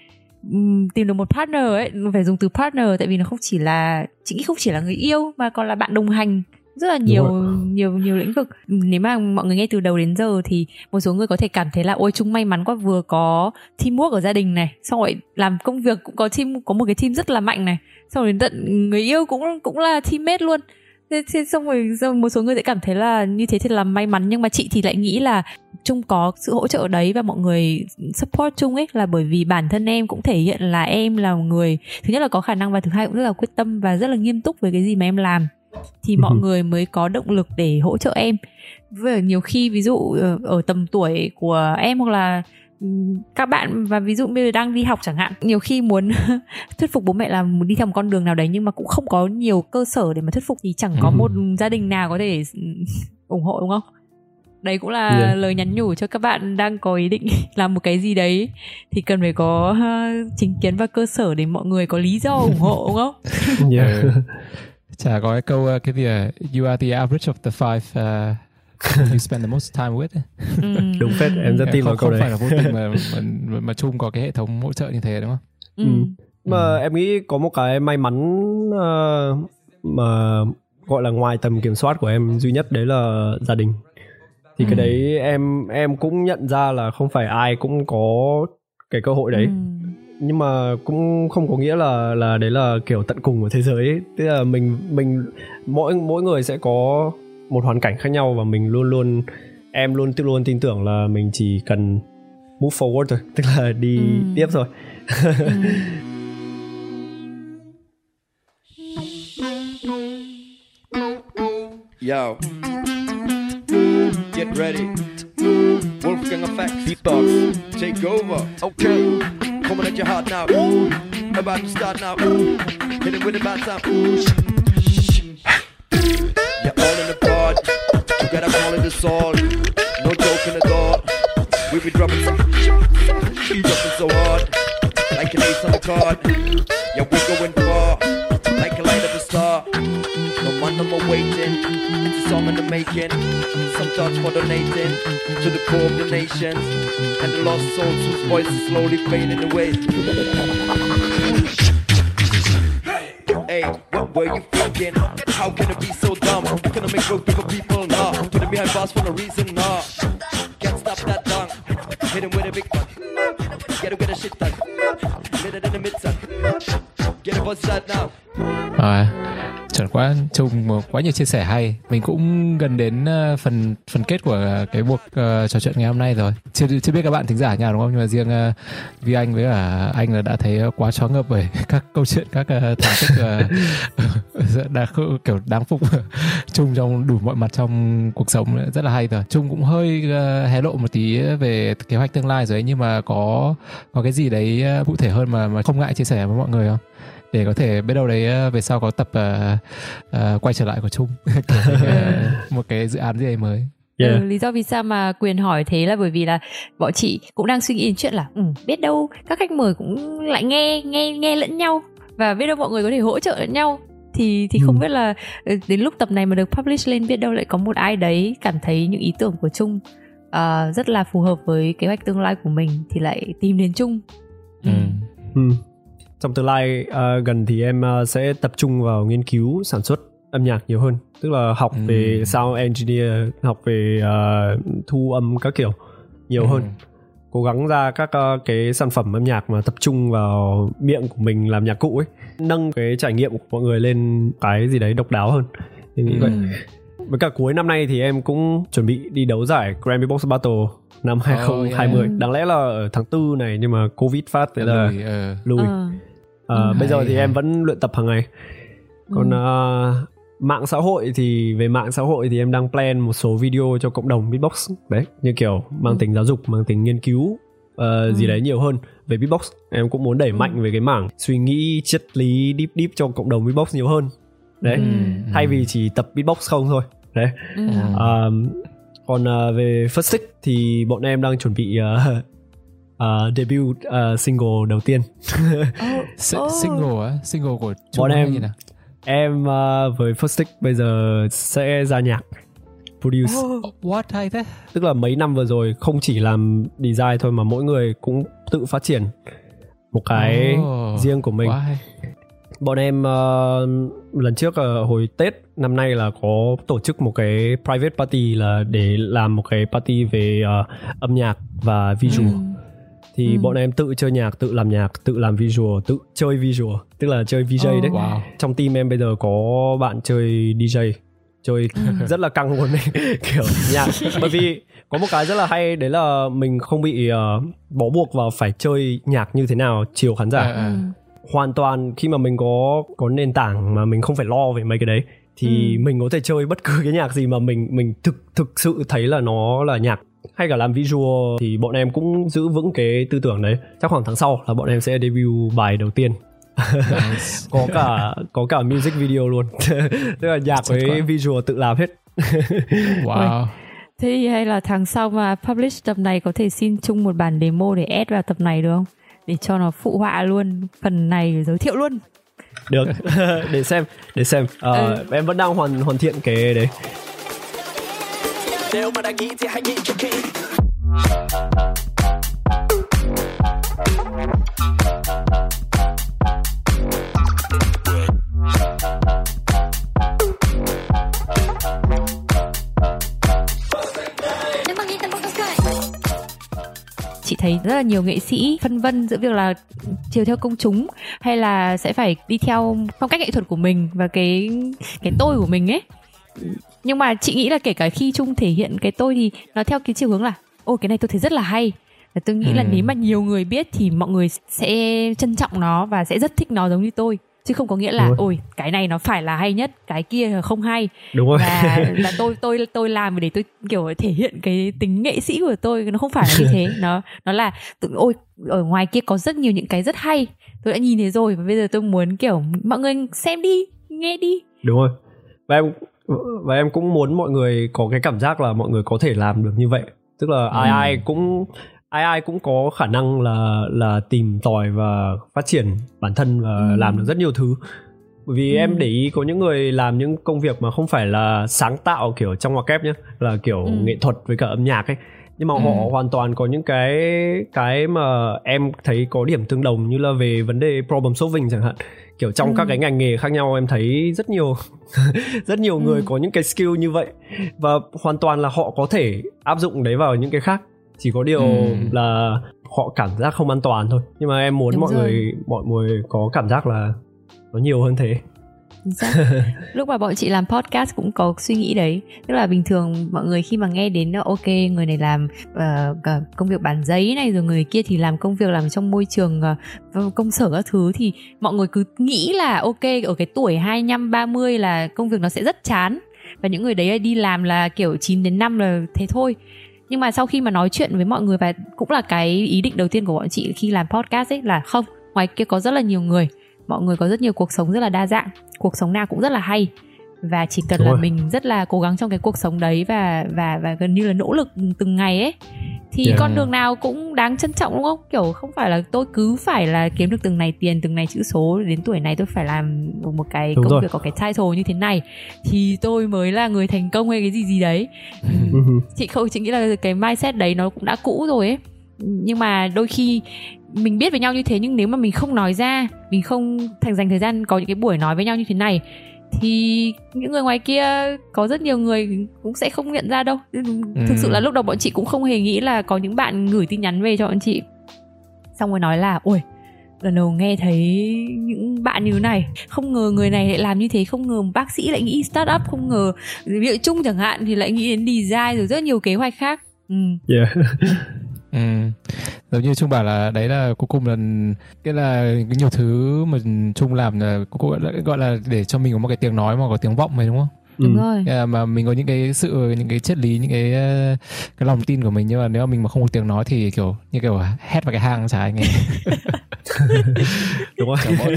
Uhm, tìm được một partner ấy, phải dùng từ partner tại vì nó không chỉ là, chị nghĩ không chỉ là người yêu mà còn là bạn đồng hành rất là nhiều nhiều nhiều lĩnh vực. Nếu mà mọi người nghe từ đầu đến giờ thì một số người có thể cảm thấy là ôi Trung may mắn quá, vừa có teamwork ở gia đình này, xong rồi làm công việc cũng có team, có một cái team rất là mạnh này, xong rồi tận người yêu cũng cũng là teammate luôn. Thế, thế xong rồi một số người sẽ cảm thấy là như thế thì là may mắn, nhưng mà chị thì lại nghĩ là Trung có sự hỗ trợ đấy và mọi người support Trung ấy là bởi vì bản thân em cũng thể hiện là em là một người thứ nhất là có khả năng, và thứ hai cũng rất là quyết tâm và rất là nghiêm túc với cái gì mà em làm, thì mọi người mới có động lực để hỗ trợ em. Với nhiều khi ví dụ ở tầm tuổi của em hoặc là các bạn, và ví dụ bây giờ đang đi học chẳng hạn, nhiều khi muốn thuyết phục bố mẹ là muốn đi theo một con đường nào đấy nhưng mà cũng không có nhiều cơ sở để mà thuyết phục, thì chẳng có một gia đình nào có thể ủng hộ, đúng không? Đấy cũng là yeah. lời nhắn nhủ cho các bạn đang có ý định làm một cái gì đấy thì cần phải có chính kiến và cơ sở để mọi người có lý do ủng hộ, đúng không? Yeah. Chả có cái câu cái gì là you are the average of the five uh, you spend the most time with. Ừ. Đúng phết, em rất tin vào câu đấy. Không phải là vô tình mà, mà mà Trung có cái hệ thống hỗ trợ như thế đúng không? Ừ. Ừ. Mà ừ. em nghĩ có một cái may mắn uh, mà gọi là ngoài tầm kiểm soát của em duy nhất, đấy là gia đình. Thì ừ. cái đấy em em cũng nhận ra là không phải ai cũng có cái cơ hội đấy. Ừ. Nhưng mà cũng không có nghĩa là là đấy là kiểu tận cùng của thế giới ấy. Tức là mình mình mỗi mỗi người sẽ có một hoàn cảnh khác nhau, và mình luôn luôn em luôn luôn tin tưởng là mình chỉ cần move forward thôi, tức là đi ừ. tiếp thôi. Ừ. Yo, get ready. Wolfgang Effect, beatbox, take over. Okay, coming at your heart now. About to start now. Hitting with the bad time. You're all in the pod. You gotta call it the soul. No joking at all. We be dropping some. We dropping so hard, like an ace on the card. Yeah, we going far, like a light of a star. No man, no more waiting. It's a song in the making. Some thoughts for donating to the core of the nations and the lost souls whose voices slowly fading away. Hey, what were you thinking? How can it be so dumb? Gonna make road for people now. Put it behind bars for no reason now. Can't stop that dunk. Hit him with a big one. Get him with a shit done. Lit it in the mid-sun. Get a buzz shot now. Rồi, chuẩn quá, Trung quá nhiều chia sẻ hay. Mình cũng gần đến uh, phần phần kết của cái cuộc uh, trò chuyện ngày hôm nay rồi. Chưa chưa biết các bạn thính giả nhau đúng không? Nhưng mà riêng uh, Vi Anh với cả anh là đã thấy uh, quá choáng ngợp bởi các câu chuyện, các uh, thảm tích uh, đã, kiểu đáng phục Trung trong đủ mọi mặt trong cuộc sống, rất là hay rồi. Trung cũng hơi uh, hé lộ một tí về kế hoạch tương lai rồi ấy, nhưng mà có có cái gì đấy uh, cụ thể hơn mà mà không ngại chia sẻ với mọi người không? Để có thể biết đâu đấy về sau có tập uh, uh, quay trở lại của Trung uh, một cái dự án gì đấy mới. Yeah. Ừ, lý do vì sao mà Quyền hỏi thế là bởi vì là bọn chị cũng đang suy nghĩ đến chuyện là ừ, biết đâu các khách mời cũng lại nghe nghe nghe lẫn nhau và biết đâu mọi người có thể hỗ trợ lẫn nhau, thì thì ừ. không biết là đến lúc tập này mà được publish lên, biết đâu lại có một ai đấy cảm thấy những ý tưởng của Trung uh, rất là phù hợp với kế hoạch tương lai của mình thì lại tìm đến Trung. Ừ. Ừ. Trong tương lai uh, gần thì em uh, sẽ tập trung vào nghiên cứu sản xuất âm nhạc nhiều hơn, tức là học ừ. về sound engineer, học về uh, thu âm các kiểu nhiều ừ. hơn, cố gắng ra các uh, cái sản phẩm âm nhạc mà tập trung vào miệng của mình làm nhạc cụ ấy, nâng cái trải nghiệm của mọi người lên cái gì đấy độc đáo hơn. Thì nghĩ ừ. vậy. Với cả cuối năm nay thì em cũng chuẩn bị đi đấu giải Grammy Box Battle năm hai không hai không. Oh, yeah. Đáng lẽ là ở tháng tư này nhưng mà Covid phát thế là lùi. Uh. lùi. Uh. Uh, ừ, bây giờ thì hay. Em vẫn luyện tập hàng ngày. Còn ừ. uh, mạng xã hội thì về mạng xã hội thì em đang plan một số video cho cộng đồng beatbox đấy, như kiểu mang ừ. tính giáo dục, mang tính nghiên cứu uh, ừ. gì đấy nhiều hơn về beatbox. Em cũng muốn đẩy ừ. mạnh về cái mảng suy nghĩ triết lý deep deep cho cộng đồng beatbox nhiều hơn đấy, ừ. thay vì chỉ tập beatbox không thôi đấy. Ừ. Uh, còn uh, về First Stick thì bọn em đang chuẩn bị uh, Uh, debut uh, single đầu tiên. oh, oh. Single á? Single của Trung bọn em em uh, với First Stick bây giờ sẽ ra nhạc produce. Oh, what hay thế? Tức là mấy năm vừa rồi không chỉ làm design thôi mà mỗi người cũng tự phát triển một cái oh, riêng của mình. Why? Bọn em uh, lần trước uh, hồi Tết năm nay là có tổ chức một cái private party là để làm một cái party về uh, âm nhạc và visual. Mm. Thì ừ. bọn em tự chơi nhạc, tự làm nhạc, tự làm visual, tự chơi visual, tức là chơi vi gi oh, đấy. Wow. Trong team em bây giờ có bạn chơi đi jay, chơi ừ. rất là căng luôn đấy, kiểu nhạc. Bởi vì có một cái rất là hay đấy là mình không bị uh, bó buộc vào phải chơi nhạc như thế nào chiều khán giả. Ừ. Hoàn toàn khi mà mình có có nền tảng mà mình không phải lo về mấy cái đấy thì ừ. mình có thể chơi bất cứ cái nhạc gì mà mình mình thực thực sự thấy là nó là nhạc. Hay cả làm visual thì bọn em cũng giữ vững cái tư tưởng đấy. Chắc khoảng tháng sau là bọn em sẽ debut bài đầu tiên. có cả có cả music video luôn. Tức là nhạc với visual tự làm hết. Wow. Thế hay là tháng sau mà publish tập này có thể xin chung một bản demo để add vào tập này được không? Để cho nó phụ họa luôn phần này, giới thiệu luôn. Được. để xem, để xem. À, ừ. Em vẫn đang hoàn hoàn thiện cái đấy. Nếu mà đã nghĩ thì hãy nghĩ cho kỹ. Chị thấy rất là nhiều nghệ sĩ phân vân giữa việc là chiều theo công chúng hay là sẽ phải đi theo phong cách nghệ thuật của mình và cái cái tôi của mình ấy. Nhưng mà chị nghĩ là kể cả khi Trung thể hiện cái tôi thì nó theo cái chiều hướng là ôi cái này tôi thấy rất là hay. Và tôi nghĩ ừ. là nếu mà nhiều người biết thì mọi người sẽ trân trọng nó và sẽ rất thích nó giống như tôi. Chứ không có nghĩa là ôi cái này nó phải là hay nhất, cái kia là không hay. Đúng rồi. Là, là tôi tôi tôi làm để tôi kiểu thể hiện cái tính nghệ sĩ của tôi, nó không phải là như thế. Nó nó là tự, ôi ở ngoài kia có rất nhiều những cái rất hay. Tôi đã nhìn thấy rồi và bây giờ tôi muốn kiểu mọi người xem đi, nghe đi. Đúng rồi. Và em và em cũng muốn mọi người có cái cảm giác là mọi người có thể làm được như vậy. Tức là ừ. ai ai cũng ai ai cũng có khả năng là là tìm tòi và phát triển bản thân và ừ. làm được rất nhiều thứ. Bởi vì ừ. em để ý có những người làm những công việc mà không phải là sáng tạo kiểu trong ngoặc kép nhé, là kiểu ừ. nghệ thuật với cả âm nhạc ấy, nhưng mà ừ. họ hoàn toàn có những cái cái mà em thấy có điểm tương đồng, như là về vấn đề problem solving chẳng hạn. Kiểu trong ừ. các cái ngành nghề khác nhau em thấy rất nhiều rất nhiều ừ. người có những cái skill như vậy và hoàn toàn là họ có thể áp dụng đấy vào những cái khác. Chỉ có điều ừ. là họ cảm giác không an toàn thôi. Nhưng mà em muốn Đúng mọi rồi. người mọi người có cảm giác là nó nhiều hơn thế. Chính xác. Lúc mà bọn chị làm podcast cũng có suy nghĩ đấy. Tức là bình thường mọi người khi mà nghe đến ok, người này làm uh, công việc bán giấy này, rồi người kia thì làm công việc làm trong môi trường uh, công sở các thứ, thì mọi người cứ nghĩ là ok, ở cái tuổi hai mươi lăm ba mươi là công việc nó sẽ rất chán, và những người đấy đi làm là kiểu chín đến năm là thế thôi. Nhưng mà sau khi mà nói chuyện với mọi người, và cũng là cái ý định đầu tiên của bọn chị khi làm podcast ấy, là không, ngoài kia có rất là nhiều người, mọi người có rất nhiều cuộc sống rất là đa dạng, cuộc sống nào cũng rất là hay, và chỉ cần Đúng là rồi. mình rất là cố gắng trong cái cuộc sống đấy và và và gần như là nỗ lực từng ngày ấy, thì yeah. con đường nào cũng đáng trân trọng, đúng không? Kiểu không phải là tôi cứ phải là kiếm được từng này tiền, từng này chữ số, đến tuổi này tôi phải làm một cái Đúng công rồi. việc có cái title như thế này thì tôi mới là người thành công hay cái gì gì đấy. chị không chị nghĩ là cái mindset đấy nó cũng đã cũ rồi ấy. Nhưng mà đôi khi mình biết với nhau như thế, nhưng nếu mà mình không nói ra, mình không thành dành thời gian có những cái buổi nói với nhau như thế này, thì những người ngoài kia có rất nhiều người cũng sẽ không nhận ra đâu. Thực sự là lúc đầu bọn chị cũng không hề nghĩ là có những bạn gửi tin nhắn về cho bọn chị, xong rồi nói là ôi, lần đầu nghe thấy những bạn như thế này, không ngờ người này lại làm như thế, không ngờ bác sĩ lại nghĩ startup, không ngờ ví dụ Trung chẳng hạn thì lại nghĩ đến design rồi rất nhiều kế hoạch khác. Ừ. Yeah. Ừ. Giống như Trung bảo là đấy là cuối cùng là cái là nhiều thứ mà Trung làm là gọi là để cho mình có một cái tiếng nói mà có tiếng vọng này, đúng không? Đúng ừ. rồi. Yeah, mà mình có những cái sự những cái triết lý, những cái cái lòng tin của mình, nhưng mà nếu mà mình mà không có tiếng nói thì kiểu như kiểu hét vào cái hang chả ai nghe. Đúng rồi.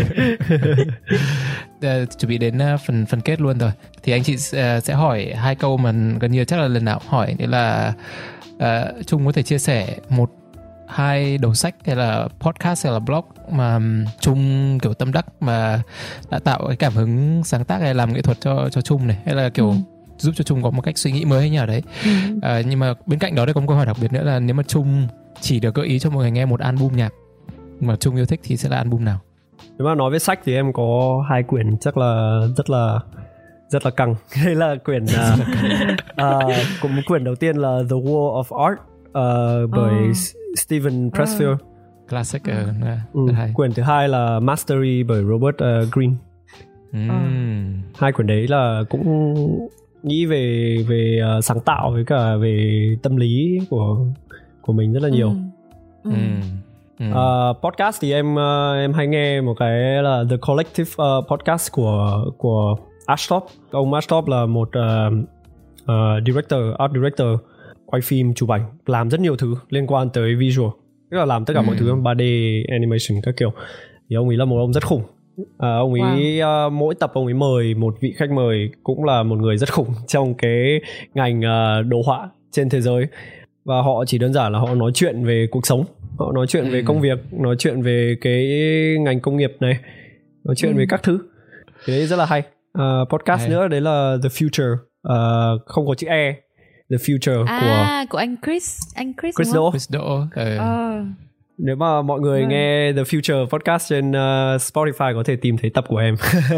Chuẩn bị đến phần phần kết luôn rồi, thì anh chị sẽ hỏi hai câu mà gần như chắc là lần nào cũng hỏi, đấy là uh, Trung có thể chia sẻ một hai đầu sách hay là podcast hay là blog mà Trung kiểu tâm đắc mà đã tạo cái cảm hứng sáng tác hay làm nghệ thuật cho cho Trung này, hay là kiểu ừ. giúp cho Trung có một cách suy nghĩ mới hay nhờ đấy. Ừ. Uh, nhưng mà bên cạnh đó đây có một câu hỏi đặc biệt nữa là nếu mà Trung chỉ được gợi ý cho mọi người nghe một album nhạc mà Trung yêu thích thì sẽ là album nào? Nếu mà nói về sách thì em có hai quyển chắc là rất là rất là căng. Đây là quyển uh, uh, cũng quyển đầu tiên là The War of Art uh, bởi oh. Steven Pressfield, oh. classic. Uh, ừ. Quyển thứ hai là Mastery bởi Robert uh, Greene. Mm. Uh, hai quyển đấy là cũng nghĩ về về uh, sáng tạo với cả về tâm lý của của mình rất là nhiều. Mm. Mm. Mm. Uh, podcast thì em uh, em hay nghe một cái là The Collective uh, podcast của của Ashtop. Ông Ashtop là một uh, uh, director, art director, quay phim, chụp ảnh, làm rất nhiều thứ liên quan tới visual, tức là làm tất cả mm. mọi thứ ba D animation các kiểu. Thì ông ấy là một ông rất khủng. À, ông ấy wow. uh, mỗi tập ông ấy mời một vị khách mời cũng là một người rất khủng trong cái ngành uh, đồ họa trên thế giới, và họ chỉ đơn giản là họ nói chuyện về cuộc sống, họ nói chuyện ừ. về công việc, nói chuyện về cái ngành công nghiệp này, nói chuyện ừ. về các thứ. Cái đấy rất là hay. Uh, podcast hay. Nữa đấy là The Future, uh, không có chữ E, The Future à, của của anh Chris, anh Chris, Chris Đỗ. Chris Đỗ. Ừ. Uh. Nếu mà mọi người ừ. nghe The Future podcast trên uh, Spotify có thể tìm thấy tập của em.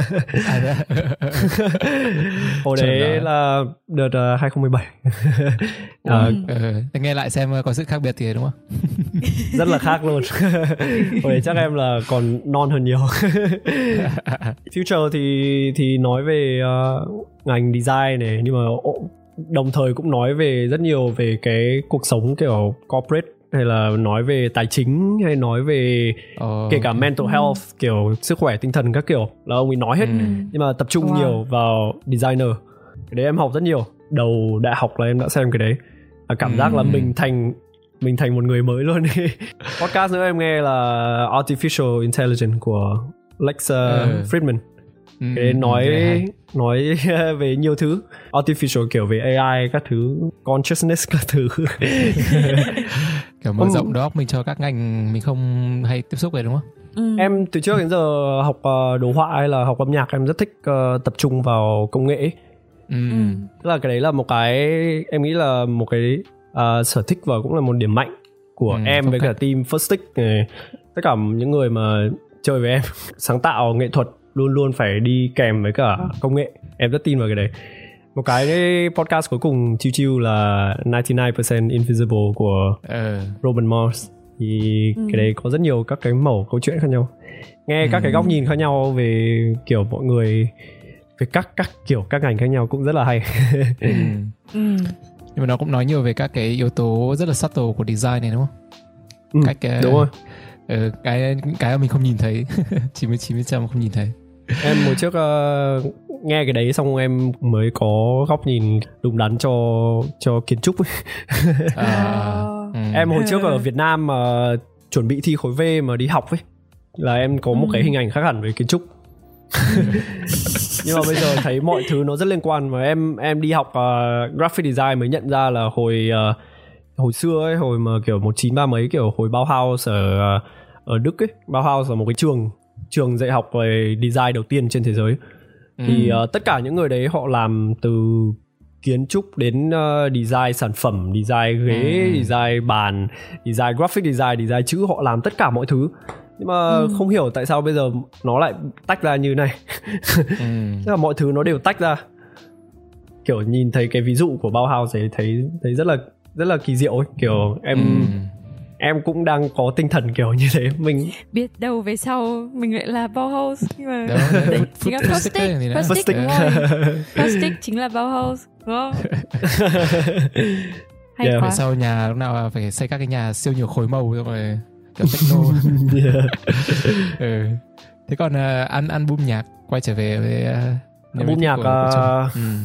Hồi đấy là đợt uh, hai không một bảy. uh, ừ. Nghe lại xem có sự khác biệt thì đúng không? Rất là khác luôn. Hồi đấy chắc em là còn non hơn nhiều. Future thì thì nói về uh, ngành design này, nhưng mà đồng thời cũng nói về rất nhiều về cái cuộc sống kiểu corporate, hay là nói về tài chính, hay nói về oh, kể cả okay. mental health, kiểu sức khỏe tinh thần các kiểu là ông ấy nói hết. mm. Nhưng mà tập trung wow. nhiều vào designer. Cái đấy em học rất nhiều. Đầu đại học là em đã xem cái đấy, và cảm mm. giác là mình thành mình thành một người mới luôn. Podcast nữa em nghe là Artificial Intelligence của Lex uh, uh. Friedman. Mm, cái nói nói về nhiều thứ artificial, kiểu về A I các thứ, consciousness các thứ. Kiểu mở rộng đó mình cho các ngành mình không hay tiếp xúc về, đúng không? Ừ. Em từ trước đến giờ học uh, đồ họa hay là học âm nhạc, em rất thích uh, tập trung vào công nghệ. Ừ. Tức là cái đấy là một cái em nghĩ là một cái uh, sở thích và cũng là một điểm mạnh của ừ, em với cả team First Stick này. Tất cả những người mà chơi với em, sáng tạo nghệ thuật luôn luôn phải đi kèm với cả công nghệ. Em rất tin vào cái đấy. Một cái podcast cuối cùng chill chill là ninety-nine percent Invisible của uh. Roman Mars. thì Ừ. cái đấy có rất nhiều các cái mẩu câu chuyện khác nhau, nghe các cái Ừ. góc nhìn khác nhau về kiểu mọi người, về các các kiểu các ngành khác nhau cũng rất là hay. Ừ. Ừ. Nhưng mà nó cũng nói nhiều về các cái yếu tố rất là subtle của design này đúng không? Ừ, Cách uh, đúng rồi. uh, cái cái mà mình không nhìn thấy, chín mươi chín phần trăm không nhìn thấy. Em hồi trước uh, nghe cái đấy xong em mới có góc nhìn đúng đắn cho cho kiến trúc ấy. À, ừ. Em hồi trước ở Việt Nam mà chuẩn bị thi khối V mà đi học ấy, là em có một Ừ. cái hình ảnh khác hẳn về kiến trúc. Nhưng mà bây giờ thấy mọi thứ nó rất liên quan. Mà em em đi học uh, graphic design mới nhận ra là hồi uh, hồi xưa ấy, hồi mà kiểu một chín ba mấy, kiểu hồi Bauhaus ở uh, ở Đức ấy, Bauhaus là một cái trường trường dạy học về design đầu tiên trên thế giới. Ừ. Thì uh, tất cả những người đấy họ làm từ kiến trúc đến uh, design sản phẩm, design ghế, Ừ. design bàn, design graphic design, design chữ, họ làm tất cả mọi thứ. Nhưng mà Ừ. không hiểu tại sao bây giờ nó lại tách ra như này. Ừ. Tức là mọi thứ nó đều tách ra. Kiểu nhìn thấy cái ví dụ của Bauhaus ấy, thấy thấy rất là rất là kỳ diệu ấy. Kiểu em Ừ. em cũng đang có tinh thần kiểu như thế. Mình Biết đâu về sau mình lại là Bauhaus, nhưng mà Đó, đấy, đấy food- chính là food plastic, stick này thì đã. plastic Plastic. đúng rồi. Plastic chính là Bauhaus, đúng không? Hay Yeah. quá. Về sau nhà lúc nào phải xây các cái nhà siêu nhiều khối màu xong rồi kiểu techno. yeah. Ừ. Thế còn uh, ăn album nhạc, quay trở về với uh, niềm Album yêu thích nhạc của- của Trung. uh, Ừ.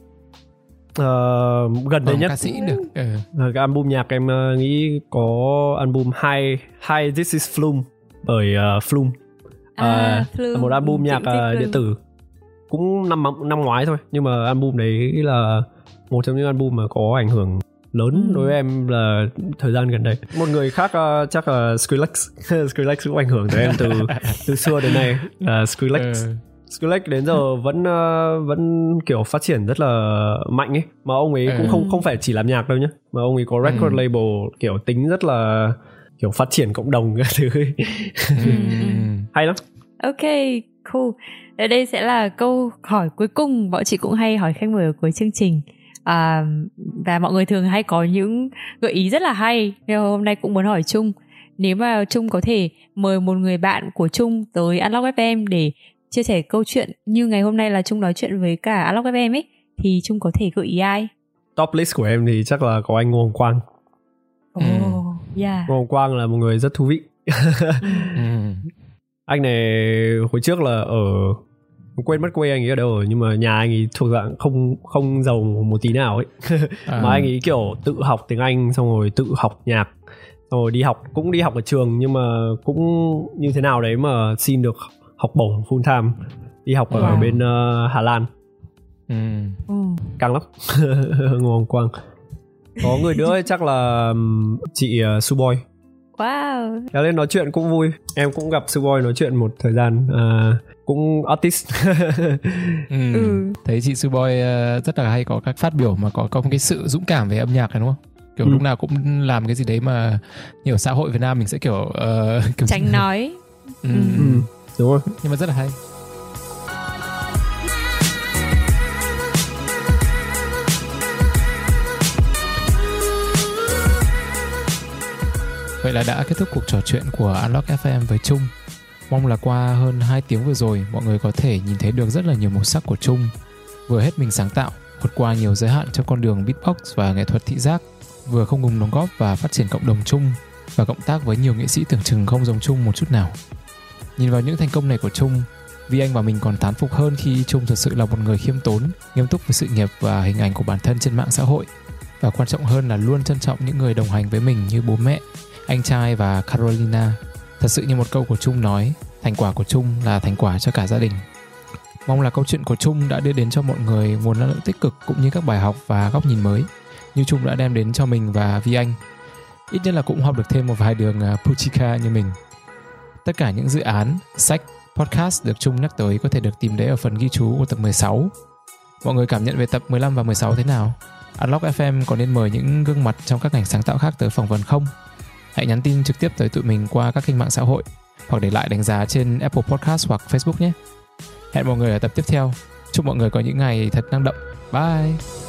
ờ, gần đây Hoặc nhất ca sĩ cũng được. Ừ. Ờ, cái album nhạc em uh, nghĩ có album Hi Hi This Is Flume bởi uh, Flume. À, Ờ, Flume. một album nhạc Chị thích uh, điện Flume. tử cũng năm năm ngoái thôi, nhưng mà album đấy là một trong những album mà có ảnh hưởng lớn Ừ. đối với em là thời gian gần đây. Một người khác uh, chắc là Skrillex. Skrillex cũng ảnh hưởng tới em từ từ xưa đến nay. Uh, Skrillex Ừ. Skrillex đến giờ vẫn uh, vẫn kiểu phát triển rất là mạnh ấy, mà ông ấy cũng Ừ. không không phải chỉ làm nhạc đâu nhá, mà ông ấy có record Ừ. label kiểu tính rất là kiểu phát triển cộng đồng các thứ ấy. Ừ. Hay lắm. Ok, cool. Ở đây sẽ là câu hỏi cuối cùng, bọn chị cũng hay hỏi khách mời ở cuối chương trình. À, và mọi người thường hay có những gợi ý rất là hay. Nên hôm nay cũng muốn hỏi Trung, nếu mà Trung có thể mời một người bạn của Trung tới Unlock ép em để chia sẻ câu chuyện như ngày hôm nay là Trung nói chuyện với cả Unlock ép em ấy, thì Trung có thể gợi ý ai? Top list của em thì chắc là có anh Ngô Hồng Quang. Oh, Ừ. yeah. Ngô Hồng Quang là một người rất thú vị. Ừ. Anh này hồi trước là ở, quên mất quê anh ấy ở đâu rồi, nhưng mà nhà anh ấy thuộc dạng không không giàu một tí nào ấy. À. Mà anh ấy kiểu tự học tiếng Anh, xong rồi tự học nhạc, xong rồi đi học, cũng đi học ở trường, nhưng mà cũng như thế nào đấy mà xin được học bổng full time, đi học ở Wow. bên uh, Hà Lan. Ừ. Ừ. Căng lắm. Ngô Hồng Quang. Có người nữa ấy, chắc là um, chị uh, Suboy. Wow. Kéo lên nói chuyện cũng vui. Em cũng gặp Suboy nói chuyện một thời gian, uh, cũng artist. Ừ. Ừ. Thấy chị Suboy uh, rất là hay có các phát biểu mà có có một cái sự dũng cảm về âm nhạc này đúng không? Kiểu Ừ. lúc nào cũng làm cái gì đấy mà nhiều xã hội Việt Nam mình sẽ kiểu uh, kiểu Tránh nói. Ừ. Ừ, đúng rồi. Nhưng mà rất là hay. Vậy là đã kết thúc cuộc trò chuyện của Unlock ép em với Trung. Mong là qua hơn hai tiếng vừa rồi, mọi người có thể nhìn thấy được rất là nhiều màu sắc của Trung. Vừa hết mình sáng tạo, vượt qua nhiều giới hạn trong con đường beatbox và nghệ thuật thị giác, vừa không ngừng đóng góp và phát triển cộng đồng chung và cộng tác với nhiều nghệ sĩ tưởng chừng không giống Trung một chút nào. Nhìn vào những thành công này của Trung, Vi Anh và mình còn thán phục hơn khi Trung thật sự là một người khiêm tốn, nghiêm túc với sự nghiệp và hình ảnh của bản thân trên mạng xã hội. Và quan trọng hơn là luôn trân trọng những người đồng hành với mình như bố mẹ, anh trai và Carolina. Thật sự như một câu của Trung nói, thành quả của Trung là thành quả cho cả gia đình. Mong là câu chuyện của Trung đã đưa đến cho mọi người nguồn năng lượng tích cực cũng như các bài học và góc nhìn mới, như Trung đã đem đến cho mình và Vi Anh. Ít nhất là cũng học được thêm một vài đường Puchika như mình. Tất cả những dự án, sách, podcast được Trung nhắc tới có thể được tìm thấy ở phần ghi chú của tập mười sáu. Mọi người cảm nhận về tập mười lăm và mười sáu thế nào? Unlock ép em có nên mời những gương mặt trong các ngành sáng tạo khác tới phỏng vấn không? Hãy nhắn tin trực tiếp tới tụi mình qua các kênh mạng xã hội hoặc để lại đánh giá trên Apple Podcast hoặc Facebook nhé. Hẹn mọi người ở tập tiếp theo. Chúc mọi người có những ngày thật năng động. Bye!